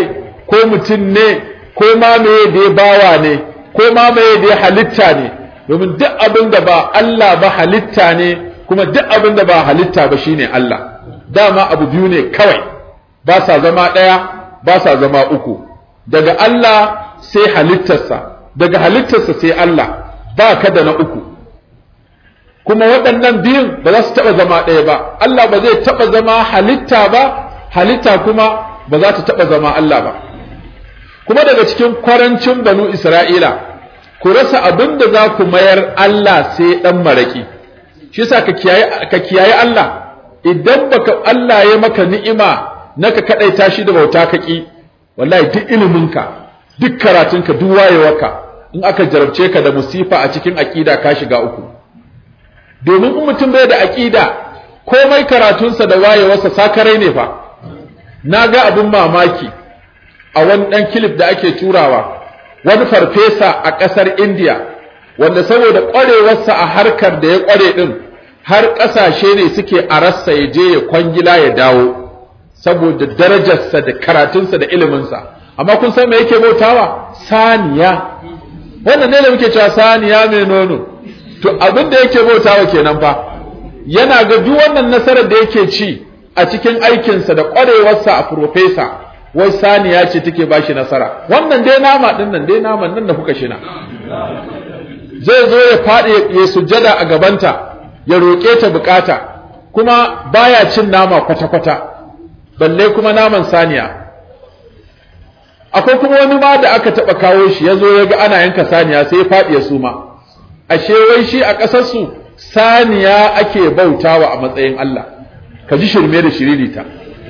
ko mutum ne ko ma meye da ya bawa ne ko ma meye da ya halitta ne, domin duk abin da ba Allah ba halitta ne, kuma duk abin da ba halitta ba shine Allah. Dama abu biyu ne kawai, ba sa zama ɗaya ba sa zama uku, daga Allah sai halittarsa, daga halittarsa sai Allah, ba ka da na uku. Kuma waɗannan biyun ba za su taɓa zama ɗaya ba. Allah ba zai taɓa zama halitta ba, halitta kuma ba za ta taɓa zama Allah ba. Kuma daga cikin kwarancin banu Isra'ila, ku rasa abin da za ku mayar Allah sai ɗan maraƙi. Shi yasa ka kiyaye Allah, idan baka Allah ya maka ni'ima na ka kaɗaita shi da bauta ka ƙi, wallahi duk iliminka, duk karatunka, duk wayewarka, in aka jarabce ka da musifa a cikin aƙida ka shiga uku. Domin in mutum bai da aƙida, komai karatunsa da wayewarsa sakarai ne fa. Na ga abin mamaki a wani ɗan kilif da ake turawa, wani farfesa a ƙasar Indiya, wanda saboda ƙwarewarsa a harkar da ya ƙware ɗin, har ƙasashe ne suke arassa ya je ya kwangila ya dawo, saboda darajarsa da karatunsa da iliminsa. Amma kun san me yake bautawa? Saniya. Wannan ne da muke cewa saniya mai nono. To abin da yake bautawa kenan fa. Yana ga duk wannan nasarar da yake ci a cikin aikinsa da ƙwarewarsa a profesa, wai saniya ce take bashi nasara. Wannan dai nama din nan dai naman nan da kuka shina. Zai zo ya faɗi ya sujjada a gabanta, ya roƙe ta bukata, kuma baya cin nama kwata-kwata, balle kuma naman saniya. Akwai kuma wani ma da aka taɓa kawo shi, ya zo ya ga ana yanka saniya sai ya faɗi ya suma. Ashe wai shi a ƙasarsu saniya ake bautawa a matsayin Allah. Ka ji shirme da shiririta.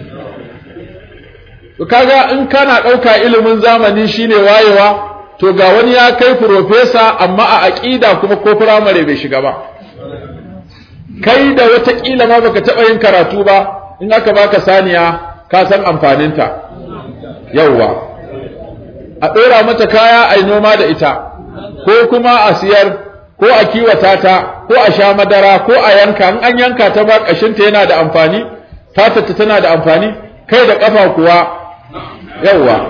To kaga in kana ɗauka ilimin zamani shine wayewa, to ga wani ya kai profesa amma a aƙida kuma ko firamare bai shiga ba. Kai da wataƙila ma baka taɓa yin karatu ba, in aka baka saniya ka san amfaninta. Yawwa. A ɗora mata kaya a yi noma da ita, ko kuma a siyar, ko a kiwata ta, ko a sha madara, ko a yanka. In an yanka ta ba ƙashinta yana da amfani, fatarta tana da amfani, kai da ƙafa kuwa yawwa.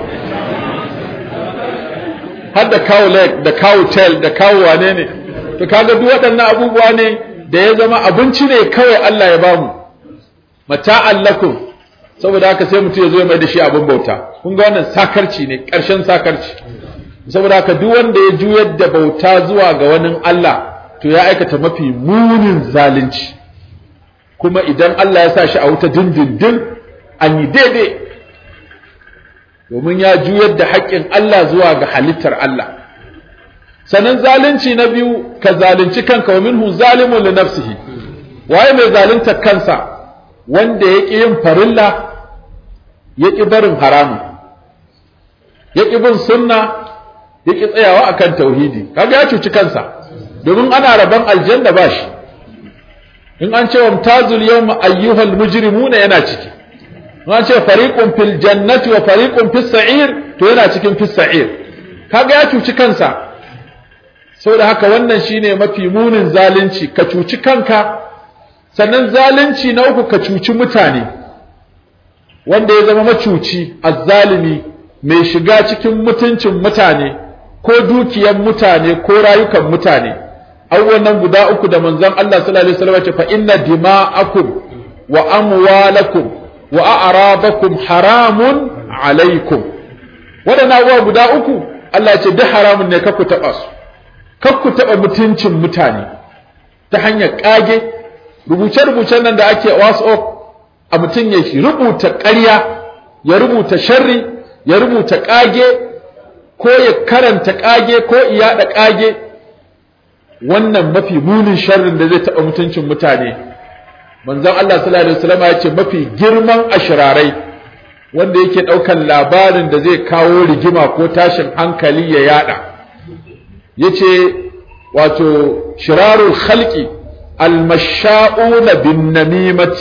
Har da cow leg, da cow tail, da cow wane ne. To kaga duk waɗannan abubuwa ne da ya zama abinci ne kawai Allah ya bamu. Mata'an lakum. Saboda haka sai mutum ya zo ya mai da shi abin bauta. Kun ga wannan sakarci ne, ƙarshen sakarci. Saboda haka duk wanda ya juyar da bauta zuwa ga wani Allah, to ya aikata mafi munin zalunci. Kuma idan Allah ya sa shi a wuta dindindin, an yi daidai. Domin ya juyar da haƙƙin Allah zuwa ga halittar Allah. Sannan zalunci na biyu, ka zalunci kanka, wa minhu zalimun li nafsihi. Waye mai zalunta kansa? Wanda ya ƙi yin farilla, ya ƙi barin haramun, ya ƙi bin sunna, ya ƙi tsayawa akan tauhidi. Kaga ya cuci kansa, domin ana rabon aljanna ba shi. In an ce wa mutazul yawma ayyuhal mujrimuna yana ciki. In an ce fariqun fil jannati wa fariqun fis sa'ir, to yana cikin fis sa'ir. Kaga ya cuci kansa. Saboda haka wannan shine mafi munin zalunci, ka cuci kanka. Sannan zalunci na uku, ka cuci mutane, wanda ya zama macuci, azzalimi, mai shiga cikin mutuncin mutane, ko dukiyar mutane, ko rayukan mutane. Abubuwan nan guda uku da manzon Allah sallallahu alaihi wasallam ya ce, fa inna dima'akum wa amwalakum wa a'radakum haramun alaikum. Waɗannan abubuwa guda uku Allah ya ce duk haramun ne, kakku taɓa su, kakku taɓa mutuncin mutane ta hanyar ƙage. Rubuce-rubucen nan da ake WhatsApp, a mutum ya rubuta ƙarya, ya rubuta sharri, ya rubuta ƙage, ko ya karanta ƙage, ko yaɗa ƙage, wannan mafi munin sharrin da zai taɓa mutuncin mutane. Manzon Allah sallallahu alaihi wasallam ya ce mafi girman ashirarai, wanda yake ɗaukan labarin da zai kawo rigima ko tashin hankali ya yaɗa. Yace wato shirarul khalqi المشاؤون بالنميمة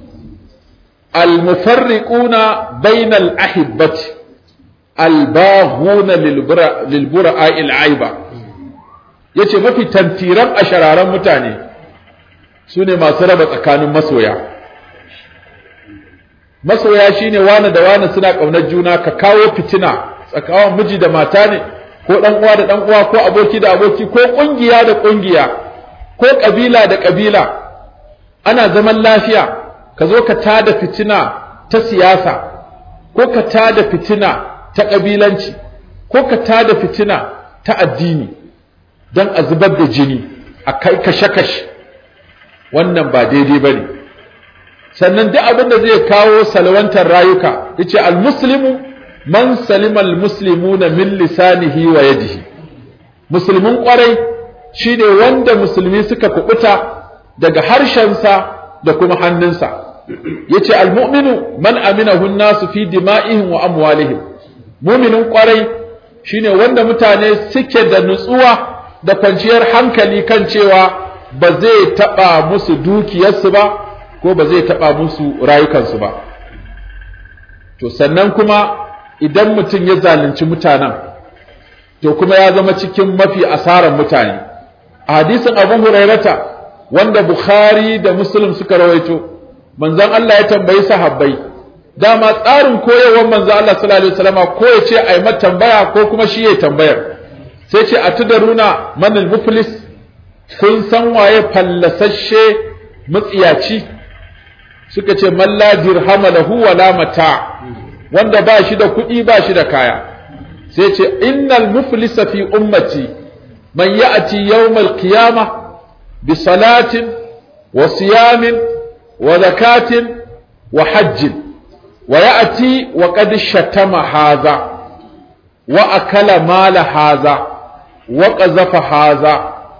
المفرقون بين الأحبة الباغون للبراء العيبة. yace mafi tantiran ashararan mutane sune masu raba tsakanin masoya, masoya shine wani da wani suna ƙaunar juna, ka kawo fitina tsakanin miji da mata ne, ko dan uwa da dan uwa, ko aboki da aboki, ko kungiya da kungiya, ko kabila da kabila, ana zaman lafiya ka zo ka tada fitina ta siyasa, ko ka tada fitina ta kabilanci, ko ka tada fitina ta addini dan a zubar da jini, a kai kashe-kashe, wannan ba daidai bane. Sannan duk abin da zai kawo salwantar rayuka, yace al-muslimu man salima al-muslimuna min lisanihi wa yadihi. Musulmin kwarai shine wanda musulmi suka kubuta daga harshensa da kuma hannunsa. Yace al-mu'minu man aminahu an-nasu fi dima'ihim wa amwalihim. Mu'minin kwarai shine wanda mutane suke da nutsuwa da kwanciyar hankali kan cewa ba zai taba musu dukiyarsu ba, ko ba zai taɓa musu rayukansu ba. To sannan kuma idan mutum ya zalunci mutanen, to kuma ya zama cikin mafi asaran mutane. A hadisin Abu Hurairata wanda Bukhari da Muslim suka rawaito, manzon Allah ya tambayi sahabbai, dama tsarin koyarwar manzon Allah sallallahu alaihi wasallam ko ya ce ai mata tambaya ko kuma shi ya tambayar. Sai ce atudaruna manal muflis, kun san waye fallasasshe mutsiyaci? Suka ce man la dirhama lahu wala mata, wanda ba shi da kuɗi ba shi da kaya. Sai ce innal muflisa fi ummati man ya'ti yawmal qiyamah bi salatin wa siyamin wa zakatin wa hajjin, wa ya'ti wa qad shatama hadha wa akala mala hadha wa qazafa hadha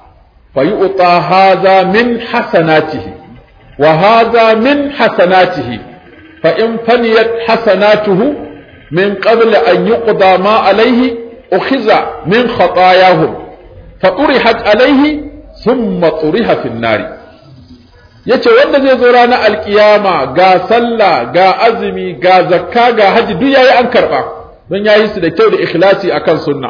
fayu'ta hadha min hasanatihi وهذا من حسناته فإن فنيت حسناته من قبل أن يقضى ما عليه أخذ من خطاياهم فطرحت عليه ثم طرح في النار. yace wanda zai zo ranar alkiyama ga sallah ga azumi ga zakka ga haji duk yayi an karba don yayi su da kyau da ikhlasi akan sunna,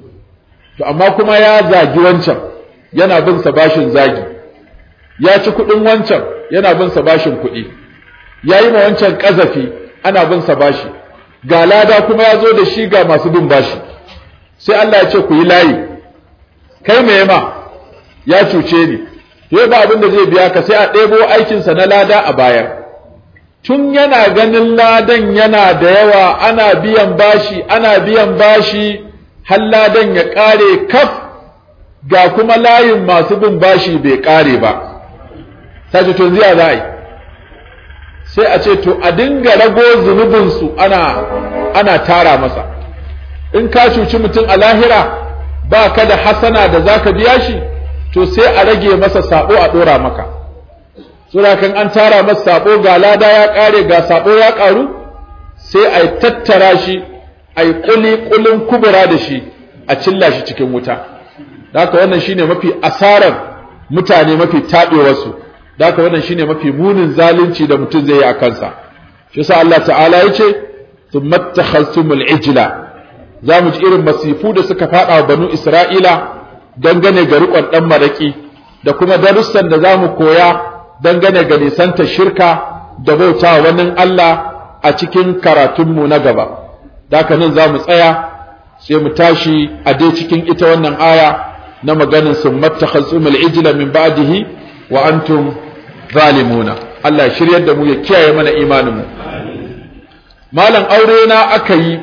to amma kuma ya zagi wancan, yana bin sa bashin zagi, ya ci kudin wancan, yana bin sa bashin kuɗi, yayi ma wancan kazafi, ana bin sa bashi, ga lada kuma ya zo da shi ga masu bin bashi. Sai Allah ya ce ku yi layi, kai me ma ya cuce ni, yau ba abin da zai biya ka, sai a ɗebo aikinsa na lada a bayar. Tun yana ganin ladan yana da yawa, ana biyan bashi ana biyan bashi har ladan ya ƙare kaf, ga kuma layin masu bin bashi bai ƙare ba. Sai to ziya za a yi, sai a ce to a dinga rago zunubinsu ana ana tara masa. In ka cuci mutum a lahira ba ka da hasana da za ka biya shi, to sai a rage masa sabo a ɗora maka. Sura kan an tara masa sabo, ga lada ya ƙare ga sabo ya ƙaru, sai a tattara shi a yi ƙuli-ƙulin kubura da shi a cilla shi cikin wuta. Da haka wannan shine mafi asarar mutane, mafi taɓewarsu. Da haka wannan shine mafi munin zalunci da mutum zai yi a kansa. Shi yasa Allah ta'ala ya ce thumma takhasumul ijla. Za mu ji irin masifu da suka faɗa wa banu Isra'ila dangane ga riƙon ɗan maraƙi, da kuma darussan da za mu koya dangane ga nisanta shirka da bauta wani Allah a cikin karatunmu na gaba. Da haka nan za mu tsaya sai mu tashi a dai cikin ita wannan aya na maganin thumma takhasumul ijla min ba'dihi wa antum zalimuna. Allah ya shiryar da mu ya kiyaye mana imanin mu. Malam aure na aka yi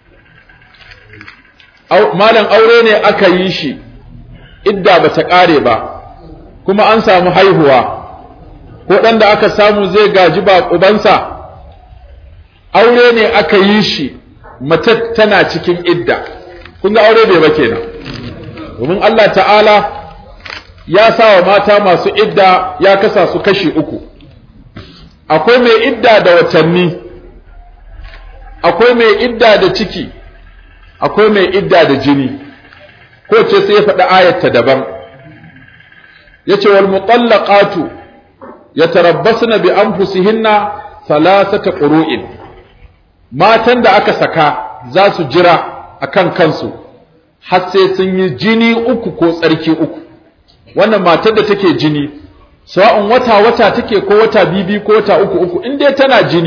malam aure ne aka yi shi idda bata kare ba, kuma an samu haihuwa, ko dan da aka samu zai gaji ba ubansa. Aure ne aka yi shi mace tana cikin idda, kun ga aure bai ba kenan, domin Allah ta'ala ya sa wa mata masu idda ya kasa su kashi uku. Akwai mai idda da watanni, akwai mai idda da ciki, akwai mai idda da jini. Ko ce sai ya faɗi ayatta daban, yace wal mutallaqatu yatarabbasna bi anfusihinna thalathata qurun. Matan da aka saka za su jira akan kansu har sai sun yi jini uku ko tsarki uku. Wannan matar da take jini, sawa'un wata wata take ko wata bibi ko wata uku uku, in dai tana jini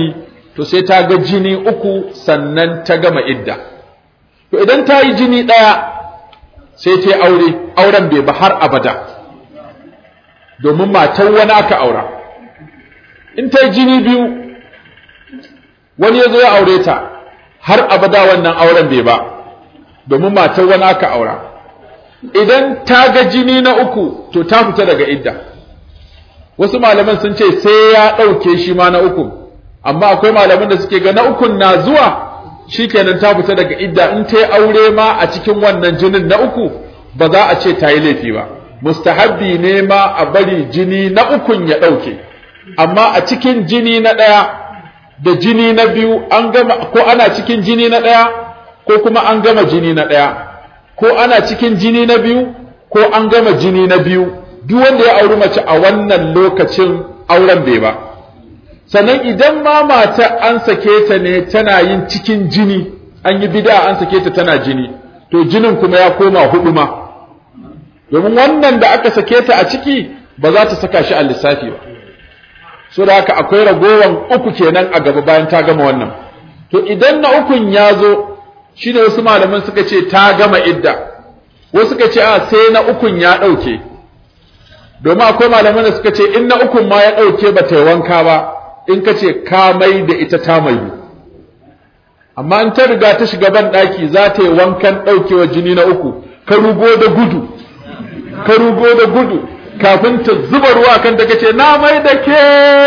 to sai ta ga jini uku sannan ta gama idda. To idan ta yi jini ɗaya sai ta yi aure, auren bai ba har abada, domin matan wani aka aura. In ta yi jini biyu, wani ya zo ya aure ta, har abada wannan auren bai ba, domin matan wani aka aura. Idan ta ga jini na uku, to ta fita daga idda. Wasu malaman sun ce sai ya ɗauke shi ma na uku, amma akwai malaman da suke ga na ukun na zuwa shikenan ta fita daga idda. In ta yi aure ma a cikin wannan jinin na uku ba za a ce ta yi laifi ba, mustahabbi ne ma a bari jini na ukun ya ɗauke. Amma a cikin jini na ɗaya da jini na biyu an gama, ko ana cikin jini na ɗaya ko kuma an gama jini na ɗaya, ko ana cikin jini na biyu ko an gama jini na biyu, duk wanda ya auri mace a wannan lokacin auren bai ba. Sannan idan ma mata an sake ta ne tana yin cikin jini, an yi bid'a an sake ta tana jini, to jinin kuma ya koma hudu ma, domin wannan da aka sake ta a ciki ba za ta saka shi a lissafi ba. So da haka akwai ragowan uku kenan a gaba bayan ta gama wannan. To idan na ukun ya zo, shine wasu malaman suka ce ta gama idda, wasu suka ce a sai na ukun ya ɗauke, domin akwai malaman da suka ce in na ukun ma ya ɗauke ba ta yi wanka ba, in ka ce ka mai da ita ta mai. Amma in ta riga ta shiga ban ɗaki za ta yi wankan ɗaukewa jini na uku, ka rugo da gudu, ka rugo da gudu, kafin ta zuba ruwa kan ta kace na mai da ke.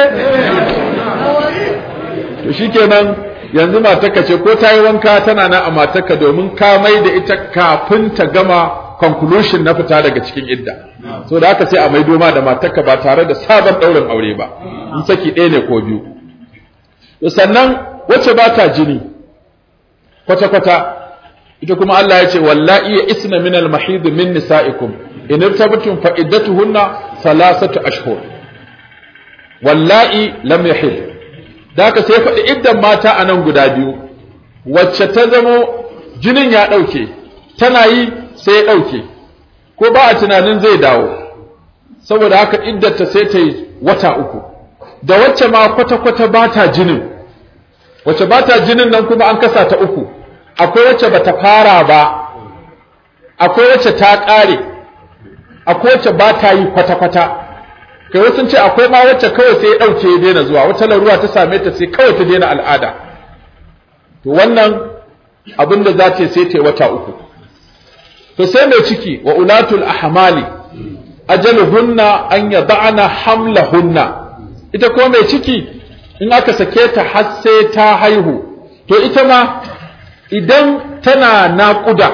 To shikenan yanzu matarka ce ko ta yi wanka tana nan a matarka, domin ka mai da ita kafin ta gama conclusion na fita daga cikin idda. So da haka sai a maido ma da matarka ba tare da sabon ɗaurin aure ba, in saki ɗaya ne ko biyu. To sannan wacce ba ta jini kwata-kwata, ita kuma Allah ya ce wallahi ya isna min al-mahid min nisa'ikum in irtabtum fa iddatuhunna thalathatu ashhur. Wallahi lam yahid, da haka sai faɗi iddan mata anan guda biyu, wacce ta zamo jinin ya ɗauke tana yi sai ya ɗauke, ko ba a tunanin zai dawo, saboda haka iddata sai ta yi wata uku. Da wacce ma kwata-kwata ba ta jinin, wacce ba ta jinin nan kuma an kasa ta uku, akwai wacce ba ta fara ba, akwai wacce ta ƙare, akwai wacce ba ta yi kwata-kwata. Kai wasu ce akwai ma wacce kawai sai ya ɗauke ya daina zuwa, wata larura ta same ta sai kawai ta daina al'ada. To wannan abin da za ta sai ta yi wata uku. To sai mai ciki wa ulatul ahmali ajaluhunna an yada'ana hamlahunna, ita ko mai ciki in aka sake ta har sai ta haihu, to ita ma idan tana naƙuda,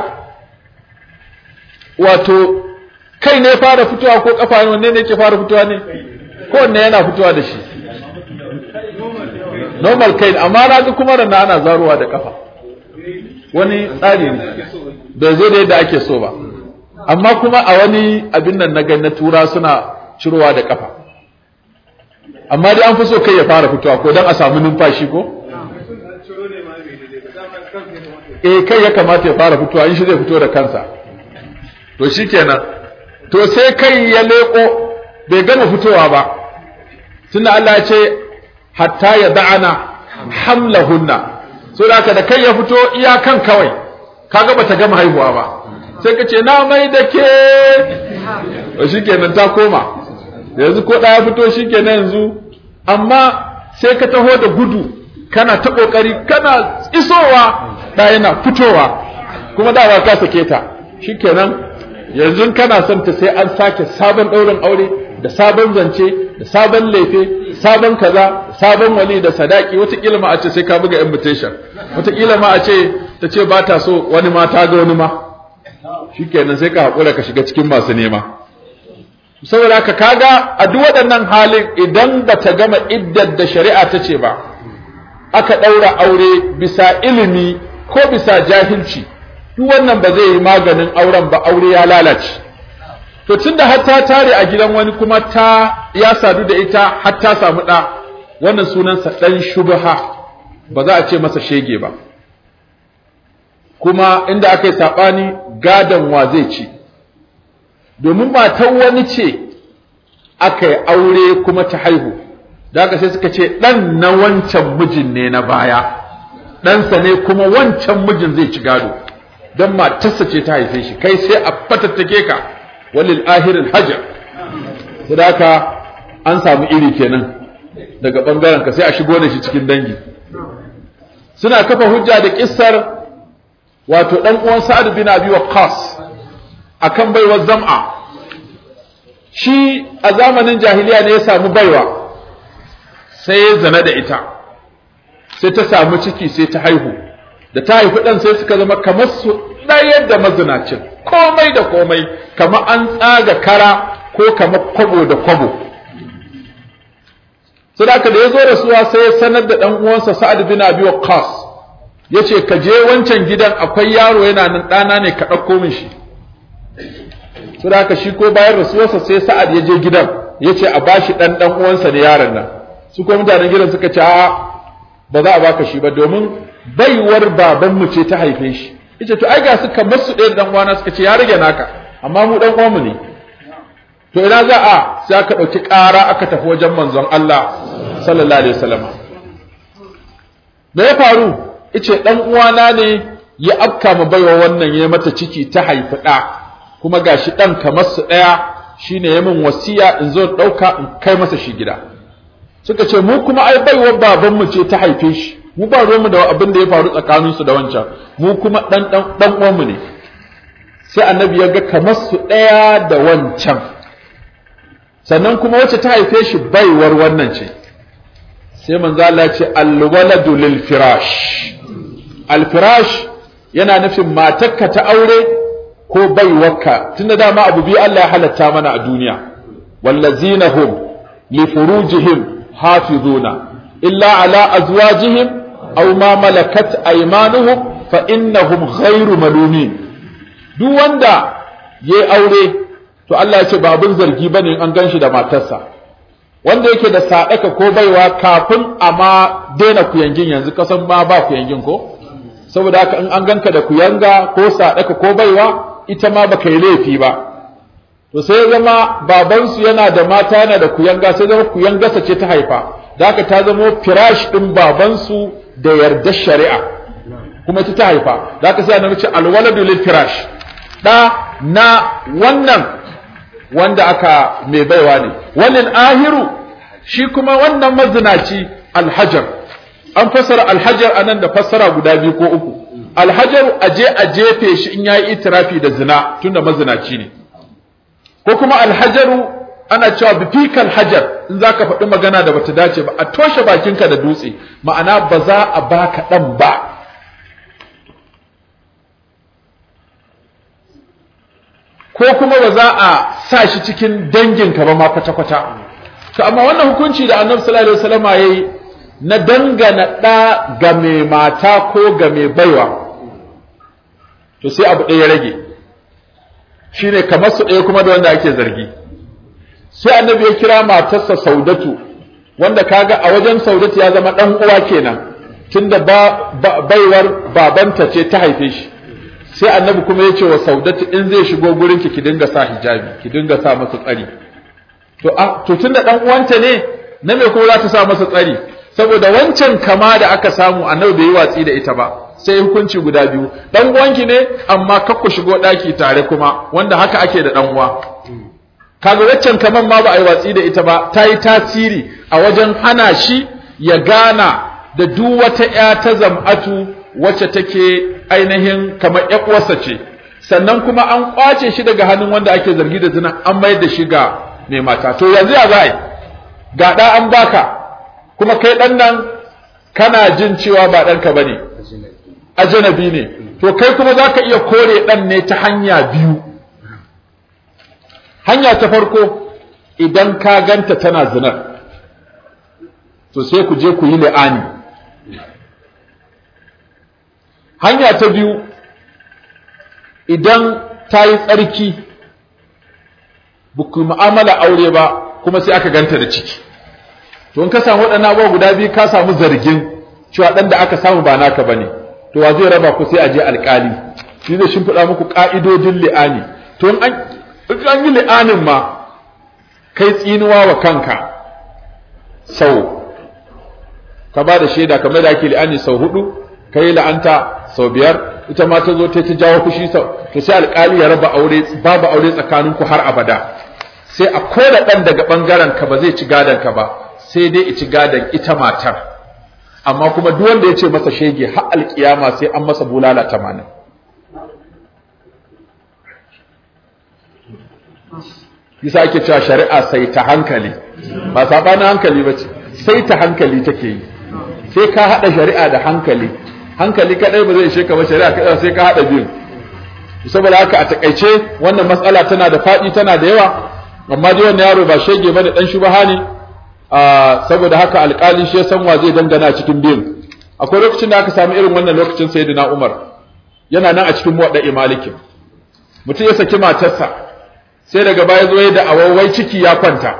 wato kai ne fara fitowa ko kafa ne, wanne ne ke fara fitowa ne, ko wanne yana fitowa da shi normal kai, amma na ga kuma rana ana zaruwa da kafa, wani tsari ne bai zo da yadda ake so ba, amma kuma a wani abin nan na gani na tura suna cirowa da kafa, amma dai an fi so kai ya fara fitowa ko don a samu numfashi ko eh kai ya kamata ya fara fitowa, in shi zai fito da kansa. To shikenan, to sai kai ya leko bai gama fitowa ba, tunda Allah ya ce hatta ya da'ana hamlahunna, so da haka da kai ya fito iyakan kawai kaga bata gama haihuwa ba, sai ka ce na mai da ke, to shikenan ta koma yanzu, ko da ya fito shikenan yanzu. Amma sai ka taho da gudu kana ta kokari kana isowa da yana fitowa, kuma dawa ka sake ta, shikenan yanzu kana son ta sai an sake sabon ɗaurin aure da sabon zance da sabon lefe, sabon kaza, sabon wali da sadaki. Wataƙila ma a ce sai ka buga invitation, wataƙila ma a ce ta ce ba ta so, wani ma ta ga wani ma, shikenan sai ka haƙura ka shiga cikin masu nema. Saboda haka kaga a duk waɗannan halin idan ba ta gama iddar da shari'a ta ce ba, aka ɗaura aure bisa ilimi ko bisa jahilci, duk wannan ba zai yi maganin auren ba, aure ya lalace. To tunda har ta tare a gidan wani kuma ta ya sadu da ita har ta samu ɗa, wannan sunansa ɗan shubha, ba za a ce masa shege ba. Kuma inda aka yi saɓani gadon wa zai ci, domin matan wani ce aka yi aure kuma ta haihu, da haka sai suka ce dan na wancan mijin ne na baya, ɗansa ne kuma wancan mijin zai ci gado don matarsa ce ta haife shi, kai sai a fatattake ka walil ahiril hajar. sai da haka an samu iri kenan daga bangaren ka, sai a shigo da shi cikin dangi. Suna kafa hujja da kissar wato dan uwan Sa'ad bin Abi Waqqas akan baiwar Zam'a. Shi a zamanin jahiliya ne ya samu baiwa, sai ya zana da ita, sai ta samu ciki, sai ta haihu. Da ta haifi dan sai suka zama kamar su ɗaya da mazinacin, komai da komai, kamar an tsaga kara ko kamar kwabo da kwabo. Sadaka da ya zo rasuwa sai ya sanar da ɗan uwansa Sa'ad bin Abi Waqqas, yace ka je wancan gidan akwai yaro yana nan ɗana ne ka ɗauko min shi. Sadaka shi ko bayan rasuwarsa sai Sa'ad ya je gidan, yace a bashi ɗan ɗan uwansa da yaron nan. Su ko mutanen gidan suka ce a ba za a baka shi ba, domin baiwar baban mu ce ta haife shi. Yace to ai ga su kamar su ɗaya da ɗan uwana, suka ce ya rage naka, amma mu ɗan uwanmu ne. To ina za a sai aka ɗauki ƙara aka tafi wajen manzon Allah sallallahu alaihi wasallam. Me ya faru? Ice dan uwana ne ya afka ma baiwa wannan yayi mata ciki ta haifi ɗa, kuma gashi ɗan kamar su ɗaya, shine ya min wasiya in zo ɗauka in kai masa shi gida. Suka ce mu kuma ai baiwar baban mu ce ta haife shi, mu ba ruwanmu da abin da ya faru tsakanin su da wancan, mu kuma dan dan dan uwan mu ne. Sai annabi ya ga kamar su ɗaya da wancan, sannan kuma wacce ta haife shi baiwar wannan ce. Sai manzo Allah ya ce al-waladu lil firash. Al-firash yana nufin matarka ta aure ko baiwarka, tunda dama abu biyu Allah ya halatta mana a duniya. Wallazina hum li furujihim hafizuna illa ala azwajihim aw ma malakat aymanuhum fa innahum ghayru malumin. Duk wanda yayi aure to Allah ya ce ba abin zargi bane in an ganshi da matarsa. Wanda yake da sadaka ko baiwa kafin amma daina kuyangin, yanzu kasan ma ba kuyangin ko, saboda haka in an ganka da kuyanga ko sadaka ko baiwa ita ma baka yi laifi ba. To sai zama babansu yana da mata yana da kuyanga, sai zama kuyangarsa ce ta haifa, da haka ta zama firash din babansu da yardar shari'a, kuma ita ta haifa, da haka sai annabi ce alwaladu lil firash, da na wannan wanda aka mai baiwa ne. Walil ahiru shi kuma wannan mazinaci alhajar. An fassara alhajar anan da fassara guda biyu ko uku. Alhajar aje a jefe shi in yayi itirafi da zina tunda mazinaci ne. Ko kuma alhajaru ana cewa bifikal hajar in zaka faɗi magana da bata dace ba a toshe bakinka da dutse, ma'ana ba za a baka dan ba. Ko kuma ba za a sa shi cikin danginka ba ma kwata-kwata. To amma wannan hukunci da Annabi sallallahu alaihi wasallam yayi na dangana da ga mai mata ko ga mai baiwa, to sai abu ɗaya ya rage, shine kamar su ɗaya kuma da wanda ake zargi. Sai Annabi ya kira matarsa Saudatu, wanda kaga a wajen Saudatu ya zama dan uwa kenan, tunda ba, ba baiwar babanta ce ta haife shi. Sai Annabi kuma ya ce wa Saudatu in zai shigo gurin ki ki dinga sa hijabi, ki dinga sa masa tsari. To a to tunda dan uwanta ne, na me kuma za ta sa masa tsari? Saboda wancan kama da aka samu Annabi bai yi watsi da ita ba. Sai hukunci guda biyu, dan uwanki ne amma kar ku shigo daki tare kuma, wanda haka ake da dan uwa. Kaga waccan kaman ma ba a yi watsi da ita ba, ta yi tasiri a wajen hana shi ya gana da duk wata ƴa ta Zam'atu wacce take ainihin kamar ƴar uwarsa ce. Sannan kuma an kwace shi daga hannun wanda ake zargi da zina, an mayar da shi ga mai mata. To yanzu ya za a yi? Ga ɗa an baka, kuma kai ɗan nan kana jin cewa ba ɗanka ba ne, ajanabi ne. To kai kuma za ka iya kore ɗan ne ta hanya biyu. Hanya ta farko, idan ka ganta tana zinar, to sai ku je ku yi li'ani. Hanya ta biyu, idan ta yi tsarki, ba ku mu'amala aure ba, kuma sai aka ganta da ciki. To in ka samu waɗannan abubuwa guda biyu, ka samu zargin cewa ɗan da aka samu ba naka ba ne. To wa zai raba ku sai a je alƙali, shi zai shimfiɗa muku ƙa'idodin li'ani. To in an yi li'anin ma, kai tsinuwa wa kanka, sau ka ba da shaida kamar da ake li'ani sau hudu kai la'anta sau biyar ita ma ta zo ta ta jawo fushi sau to sai alƙali ya raba aure babu aure tsakaninku har abada sai a koda dan daga bangaren ka ba zai ci gadan ka ba sai dai ya ci gadan ita matar amma kuma duk wanda ya ce masa shege har alƙiyama sai an masa bulala tamanin yasa ake cewa shari'a sai ta hankali ba sabanin hankali bace sai ta hankali take yi sai ka hada shari'a da hankali hankali kadai ba zai ishe ka ba shari'a kadai sai ka hada biyu saboda haka a takeice wannan mas'ala tana da fadi tana da yawa amma dai wannan yaro ba shege bane dan shubaha ne saboda haka alƙali shi ya san wa zai dangana cikin biyun akwai lokacin da aka samu irin wannan lokacin sayyidina Umar yana nan a cikin muwadda Malik mutum ya saki matarsa sai daga baya zo ya da awawai ciki ya kwanta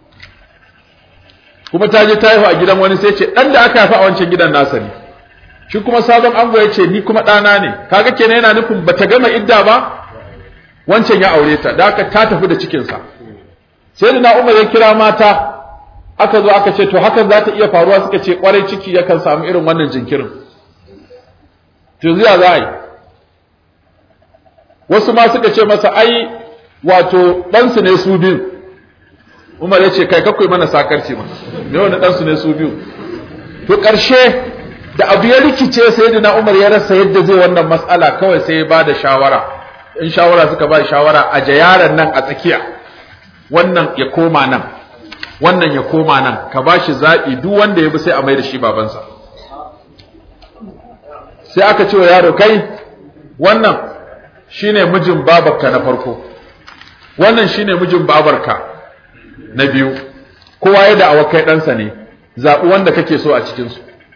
kuma ta je ta haihu a gidan wani sai ce dan da aka haifa a wancan gidan nasa ne shi kuma sabon ango ya ce ni kuma ɗana ne kaga kenan yana nufin bata gama idda ba wancan ya aure ta da aka ta tafi da cikinsa sai da Umar ya kira mata aka zo aka ce to hakan za ta iya faruwa suka ce kwarai ciki yakan samu irin wannan jinkirin to ziya za a yi wasu ma suka ce masa ai wato ɗansu ne su biyu Umar ya ce kai kakwai mana sakarci ma me wani ɗansu ne su biyu to ƙarshe da abu ya rikice sai da Umar ya rasa yadda zai wannan matsala kawai sai ya bada shawara in shawara suka ba shawara a jayaran nan a tsakiya wannan ya koma nan wannan ya koma nan ka bashi zabi duk wanda ya bi sai a mai da shi babansa sai aka ce wa yaro kai wannan shine mijin babarka na farko wannan shine mijin babarka na biyu kowa ya da awakai ɗansa ne zaɓi wanda kake so a cikinsu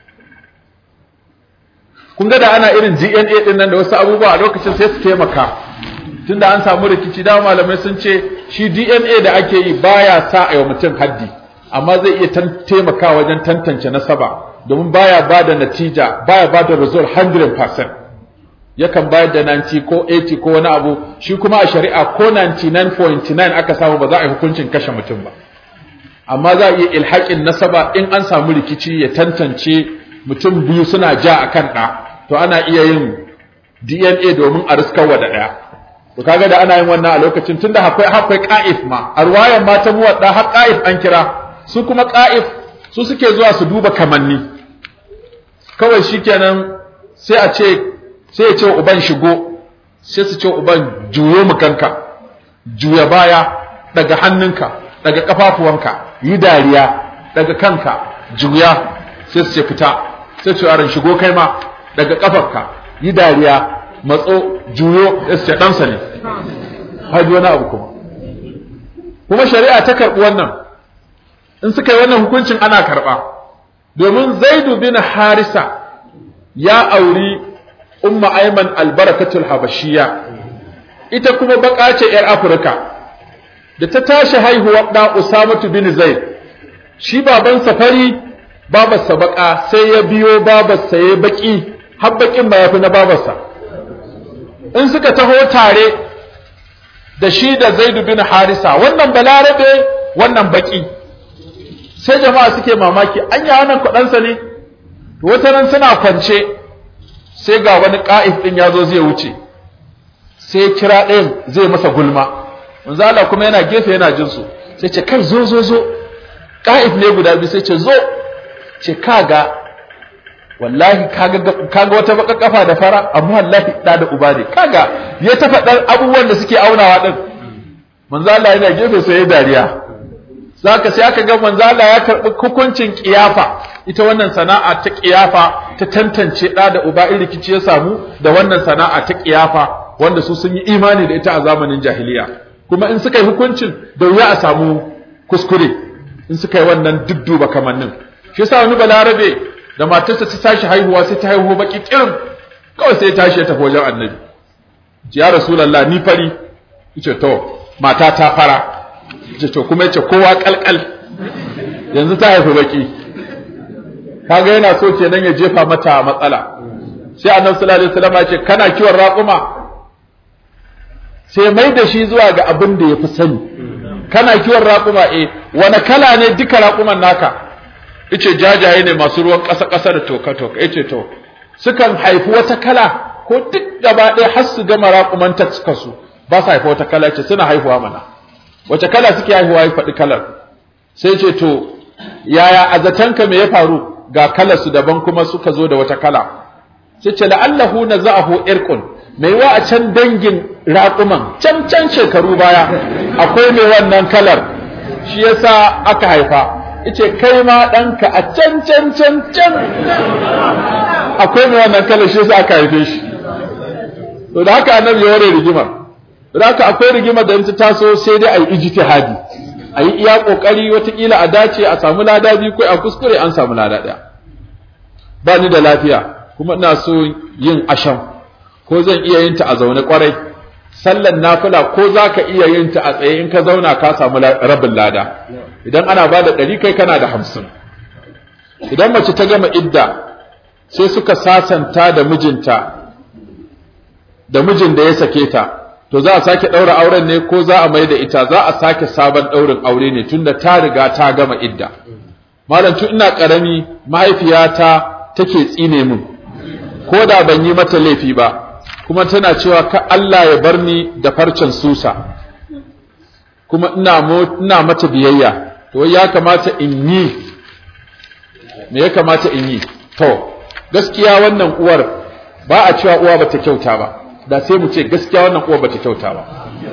kun ga da ana irin D N A din nan da wasu abubuwa a lokacin sai su taimaka tunda an samu rikici da malamai sun ce shi D N A da ake yi baya sa a mutum haddi amma zai iya taimaka wajen tantance nasaba domin baya bada natija baya bada result one hundred percent yakan bayar da ninety ko eighty ko wani abu shi kuma a shari'a ko ninety-nine point nine aka samu ba za a yi hukuncin kashe mutum ba amma za a iya ilhaƙin nasaba in an samu rikici ya tantance mutum biyu suna ja akan ɗa to ana iya yin D N A domin a riskarwa da ɗaya to kaga da ana yin wannan a lokacin tunda akwai akwai qa'if ma a ruwayan mata muwadda har qa'if an kira su kuma qa'if su suke zuwa su duba kamanni kawai shikenan sai a ce sai ya ce uban shigo sai su ce uban juyo mu kanka juya baya daga hannunka daga kafafuwanka yi dariya daga kanka juya sai su ce fita sai ce yaron shigo kai ma daga kafarka yi dariya matso juyo sai su ce ɗansa ne haji wani abu kuma kuma shari'a ta karɓi wannan in suka yi wannan hukuncin ana karɓa domin zaidu bin harisa ya auri umma ayman albarakatul habashiya ita kuma baka ce yar afirka da ta tashi haihuwar da usamatu bin zaid shi baban safari babarsa baka sai ya biyo babarsa ya baki har bakin ba yafi na babarsa in suka taho tare da shi da zaidu bin harisa wannan balarabe wannan baki sai jama'a suke mamaki anya wannan kudansa ne to wata nan suna kwance sai ga wani qa'if din yazo zai wuce sai kira ɗayan zai masa gulma manzo Allah kuma yana gefe yana jin su sai ce kai zo zo zo qa'if ne guda biyu sai ce zo ce kaga wallahi kaga kaga wata baka kafa da fara amma wallahi da da uba ne kaga ya ta faɗar abubuwan da suke aunawa din manzo Allah yana gefe sai ya dariya zaka sai aka ga manzo Allah ya karbi hukuncin kiyafa ita wannan sana'a ta kiyafa ta tantance da da uba in rikici ya samu da wannan sana'a ta kiyafa wanda su sun yi imani da ita a zamanin jahiliya kuma in suka yi hukuncin da wuya a samu kuskure in suka yi wannan dudduba kamannin shi yasa wani balarabe da matarsa ta tashi haihuwa sai ta haihu baki kirin kawai sai ta tashi ta tafi wajen annabi ya rasulullah ni fari yace to mata ta fara yace to kuma yace kowa kalkal yanzu ta haihu baki kaga yana so kenan ya jefa mata matsala sai annabi sallallahu alaihi wasallam ya ce kana kiwon raƙuma sai mai da shi zuwa ga abin da yafi sani kana kiwon raƙuma eh wani kala ne duka raƙuman naka ice jajaye ne masu ruwan ƙasa ƙasa da toka toka yace to sukan haifi wata kala ko duk gaba ɗaya har su gama raƙuman ta suka su ba su haifi wata kala ce suna haihuwa mana wace kala suke haihuwa ya faɗi kalar sai ce to yaya azatanka me ya faru ga kalar su daban kuma suka zo da wata kala sai ce la'allahu naza'ahu irqun mai wa a can dangin raƙuman can can shekaru baya akwai mai wannan kalar shi yasa aka haifa yace kai ma ɗanka a can can can can akwai mai wannan kalar shi yasa aka haife shi to da haka annabi ya ware rigimar da haka akwai rigimar da ta taso sai dai ayi ijtihadi ayi iya kokari watakila a dace a samu lada biyu ko a kuskure an samu lada ɗaya ba ni da lafiya kuma ina so yin asham ko zan iya yin ta a zaune kwarai sallan nafila ko zaka iya yin ta a tsaye in ka zauna ka samu rabin lada idan ana bada ɗari kai kana da hamsin idan mace ta gama idda sai suka sasanta da mijinta da mijin da ya sake ta to za a sake daura auren ne ko za a mai da ita za a sake sabon daurin aure ne tunda ta riga ta gama idda malam tun ina karami mahaifiyata take tsine min ko da ban yi mata laifi ba kuma tana cewa ka Allah ya bar ni da farcen susa kuma ina ina mata biyayya to ya kamata in yi me ya kamata in yi to gaskiya wannan uwar ba a cewa uwa bata kyauta ba da sai mu ce gaskiya wannan uwa bata kyauta ba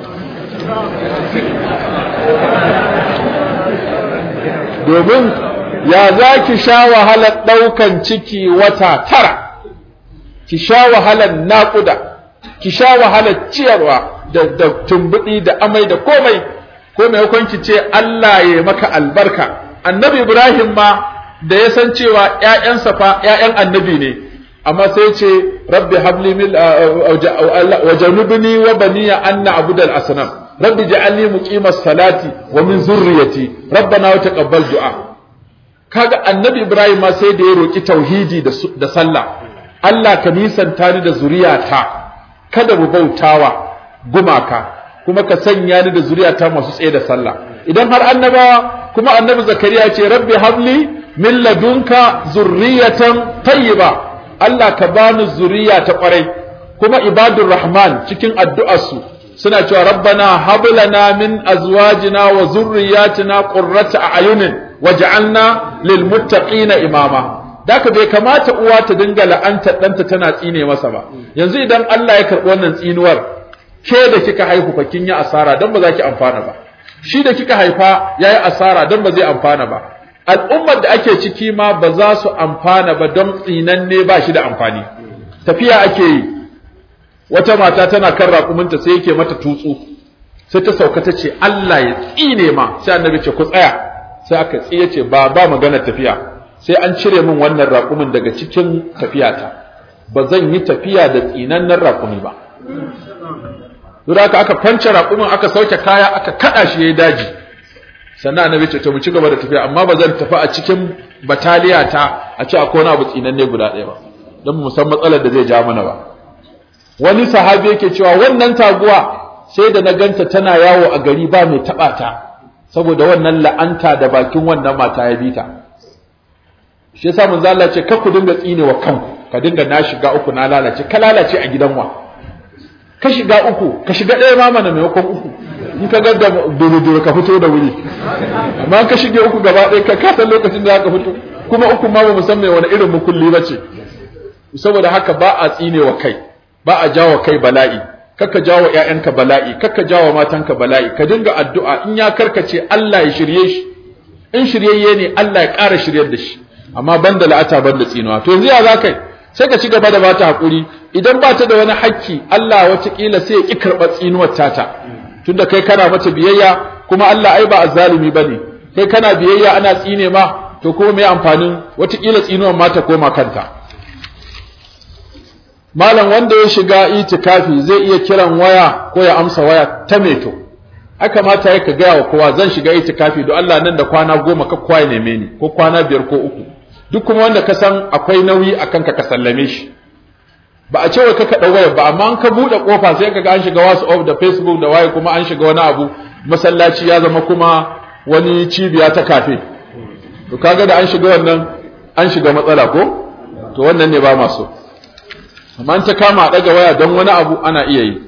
domin ya za ki sha wahalar ɗaukan ciki wata tara ki sha wahalar naƙuda ki sha wahalar ciyarwa da da tumbuɗi da amai da komai ko maimakon ki ce Allah ya maka albarka annabi Ibrahim ma da ya san cewa ƴaƴansa fa ƴaƴan annabi ne amma sai ce rabbi habli min wa janubni wa baniya an na'budal asnam rabbi ja'alni muqimas salati wa min zurriyyati rabbana wa taqabbal du'a kaga annabi Ibrahim ma sai da ya roki tauhidi da da sallah Allah ka nisanta ni da zuriyata kada mu bautawa gumaka kuma ka sanya ni da zuriyata masu tsaye da sallah idan har annabawa kuma annabi Zakariya ce rabbi habli min ladunka zurriyatan tayyiba Allah ka bani zuriya ta kwarai kuma ibadur rahman cikin addu'arsu suna cewa rabbana hab lana min azwajina wa zurriyatina qurrata a'yunin waj'alna lil muttaqina imama daka bai kamata uwa ta dinga la'anta danta tana tsine masa ba yanzu idan Allah ya karbi wannan tsinuwar ke da kika haihu fa kin yi asara dan ba za ki amfana ba shi da kika haifa yayi asara dan ba zai amfana ba al'ummar da ake ciki ma ba za su amfana ba don tsinanne ba shi da amfani tafiya ake yi wata mata tana kan raƙuminta sai yake mata tutsu sai ta sauka ta ce Allah ya tsine ma sai annabi ce ku tsaya sai aka tsiye ce ba ba magana tafiya sai an cire min wannan raƙumin daga cikin tafiyata ba zan yi tafiya da tsinannen raƙumi ba duk haka aka kwance raƙumin aka sauke kaya aka kada shi yayi daji sannan annabi ce to mu ci gaba da tafiya amma ba zan tafi a cikin bataliya ta a ce akwai wani abu tsinanne guda ɗaya ba don mu san matsalar da zai ja mana ba wani sahabi yake cewa wannan taguwa sai da na ganta tana yawo a gari ba mai taɓa ta saboda wannan la'anta da bakin wannan mata ya bita shi yasa manzo Allah ce kar ku dinga tsinewa kanku ka dinga na shiga uku na lalace ka lalace a gidan wa ka shiga uku ka shiga ɗaya ma mana maimakon uku in ka ga da dole ka fito da wuri amma ka shige uku gaba ɗaya ka kasa lokacin da ka fito kuma uku ma ba musamman wani irin mukulli bace saboda haka ba a tsinewa kai ba a jawo kai bala'i kakka jawo ƴaƴanka bala'i kakka jawo matanka bala'i ka dinga addu'a in ya karkace Allah ya shirye shi in shiryayye ne Allah ya ƙara shiryar da shi amma banda la'ata banda tsinuwa to yanzu ya za kai sai ka ci gaba da bata hakuri idan ba ta da wani hakki Allah watakila sai ya ki karɓar tsinuwar tata tunda kai kana mata biyayya kuma Allah ai ba azzalimi bane kai kana biyayya ana tsine ma to kuma me amfanin watakila tsinuwar ma ta koma kanta malam wanda ya shiga itikafi zai iya kiran waya ko ya amsa waya ta meto aka mata ya ka gaya wa kowa zan shiga itikafi don Allah nan da kwana goma ka kwaye neme ni ko kwana biyar ko uku duk kuma wanda ka san akwai nauyi akan ka ka sallame shi ba a cewa ka ka waya ba amma an ka bude kofa sai kaga an shiga WhatsApp da Facebook da waye kuma an shiga wani abu masallaci ya zama kuma wani cibiya ta kafe to kaga da an shiga wannan an shiga matsala ko to wannan ne ba maso amma ta kama daga waya don wani abu ana iya yi.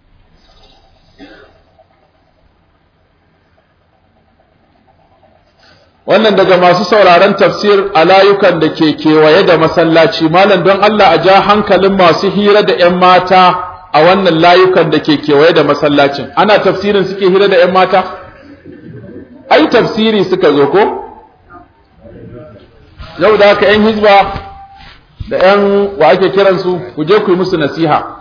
Wannan daga masu sauraron tafsir a layukan da ke kewaye da masallaci, malam don Allah a ja hankalin masu hira da ‘yan mata a wannan layukan da ke kewaye da masallacin. Ana tafsirin suke hira da ‘yan mata? Ai tafsiri suka zo ko? Yau da haka ‘yan hizba da ‘yan wa ake kiransu, ku je ku yi musu nasiha.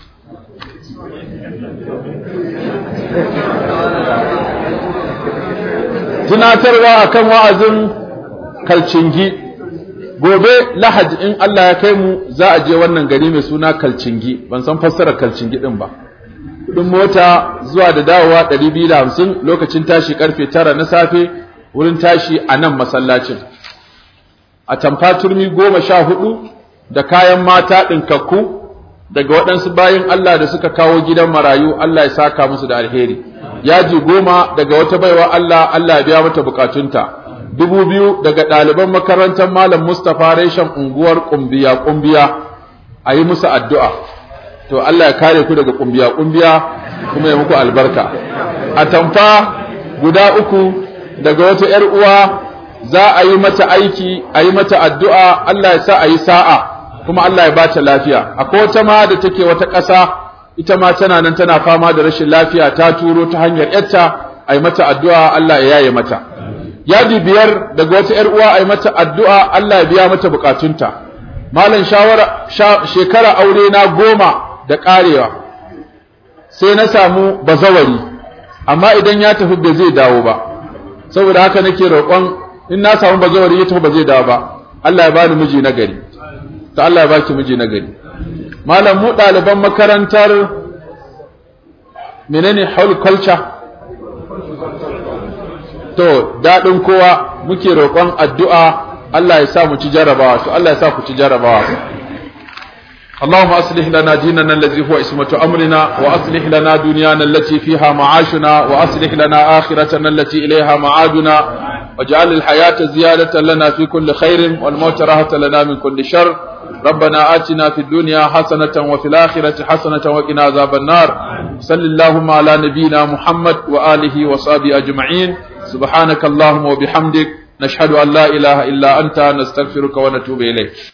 Tunatarwa akan wa'azin Kalcingi, gobe Lahadi in Allah ya kai mu za a je wannan gari mai suna Kalcingi, ban san fassarar Kalcingi din ba. Kudin mota zuwa da dawowa ɗari biyu da hamsin, lokacin tashi karfe tara na safe, wurin tashi a nan masallacin. A tamfa turmi goma sha hudu da kayan mata ɗinkakku daga waɗansu bayin Allah da suka kawo gidan marayu, Allah ya saka musu da alheri. Yaji goma daga wata baiwa Allah, Allah ya biya mata bukatunta. Dubu biyu daga ɗaliban makarantar Malam Mustapha reshen unguwar Kumbiya Kumbiya, a yi musu addu'a. To Allah ya kare ku daga Kumbiya Kumbiya kuma ya muku albarka. A tamfa guda uku daga wata ‘yar uwa za a yi mata aiki, a yi mata addu'a, Allah ya sa a yi sa'a, kuma Allah ya ba ta lafiya. Akwai wata ma da take wata ƙasa, ita ma tana nan tana fama da rashin lafiya, ta turo ta hanyar ‘yarta, a yi mata addu'a, Allah ya yaye mata. Yadi biyar daga wata ‘yar uwa a yi mata addu'a, Allah ya biya mata bukatunta. Malam shawara, shekara aure na goma da ƙarewa, sai na samu bazawari, amma idan ya tafi ba zai dawo ba, saboda haka nake roƙon in na samu bazawari ya tafi ba zai dawo ba, Allah ya bani miji na gari. Ta Allah ya baki miji na gari. Malam mu ɗaliban makarantar menene Hall Culture, to daɗin kowa muke roƙon addu'a Allah ya sa mu ci jarabawa, to Allah ya sa ku ci jarabawa. اللهم أصلح لنا ديننا الذي هو اسمة أمرنا، وأصلح لنا دنيانا التي فيها معاشنا، وأصلح لنا آخرتنا التي إليها معادنا، واجعل الحياة زيادة لنا في كل خير والموت راحة لنا من كل شر. ربنا آتنا في الدنيا حسنة وفي الآخرة حسنة وقنا عذاب النار. صل اللهم على نبينا محمد وآله وصحبه أجمعين. سبحانك اللهم وبحمدك نشهد أن لا إله إلا أنت نستغفرك ونتوب إليك.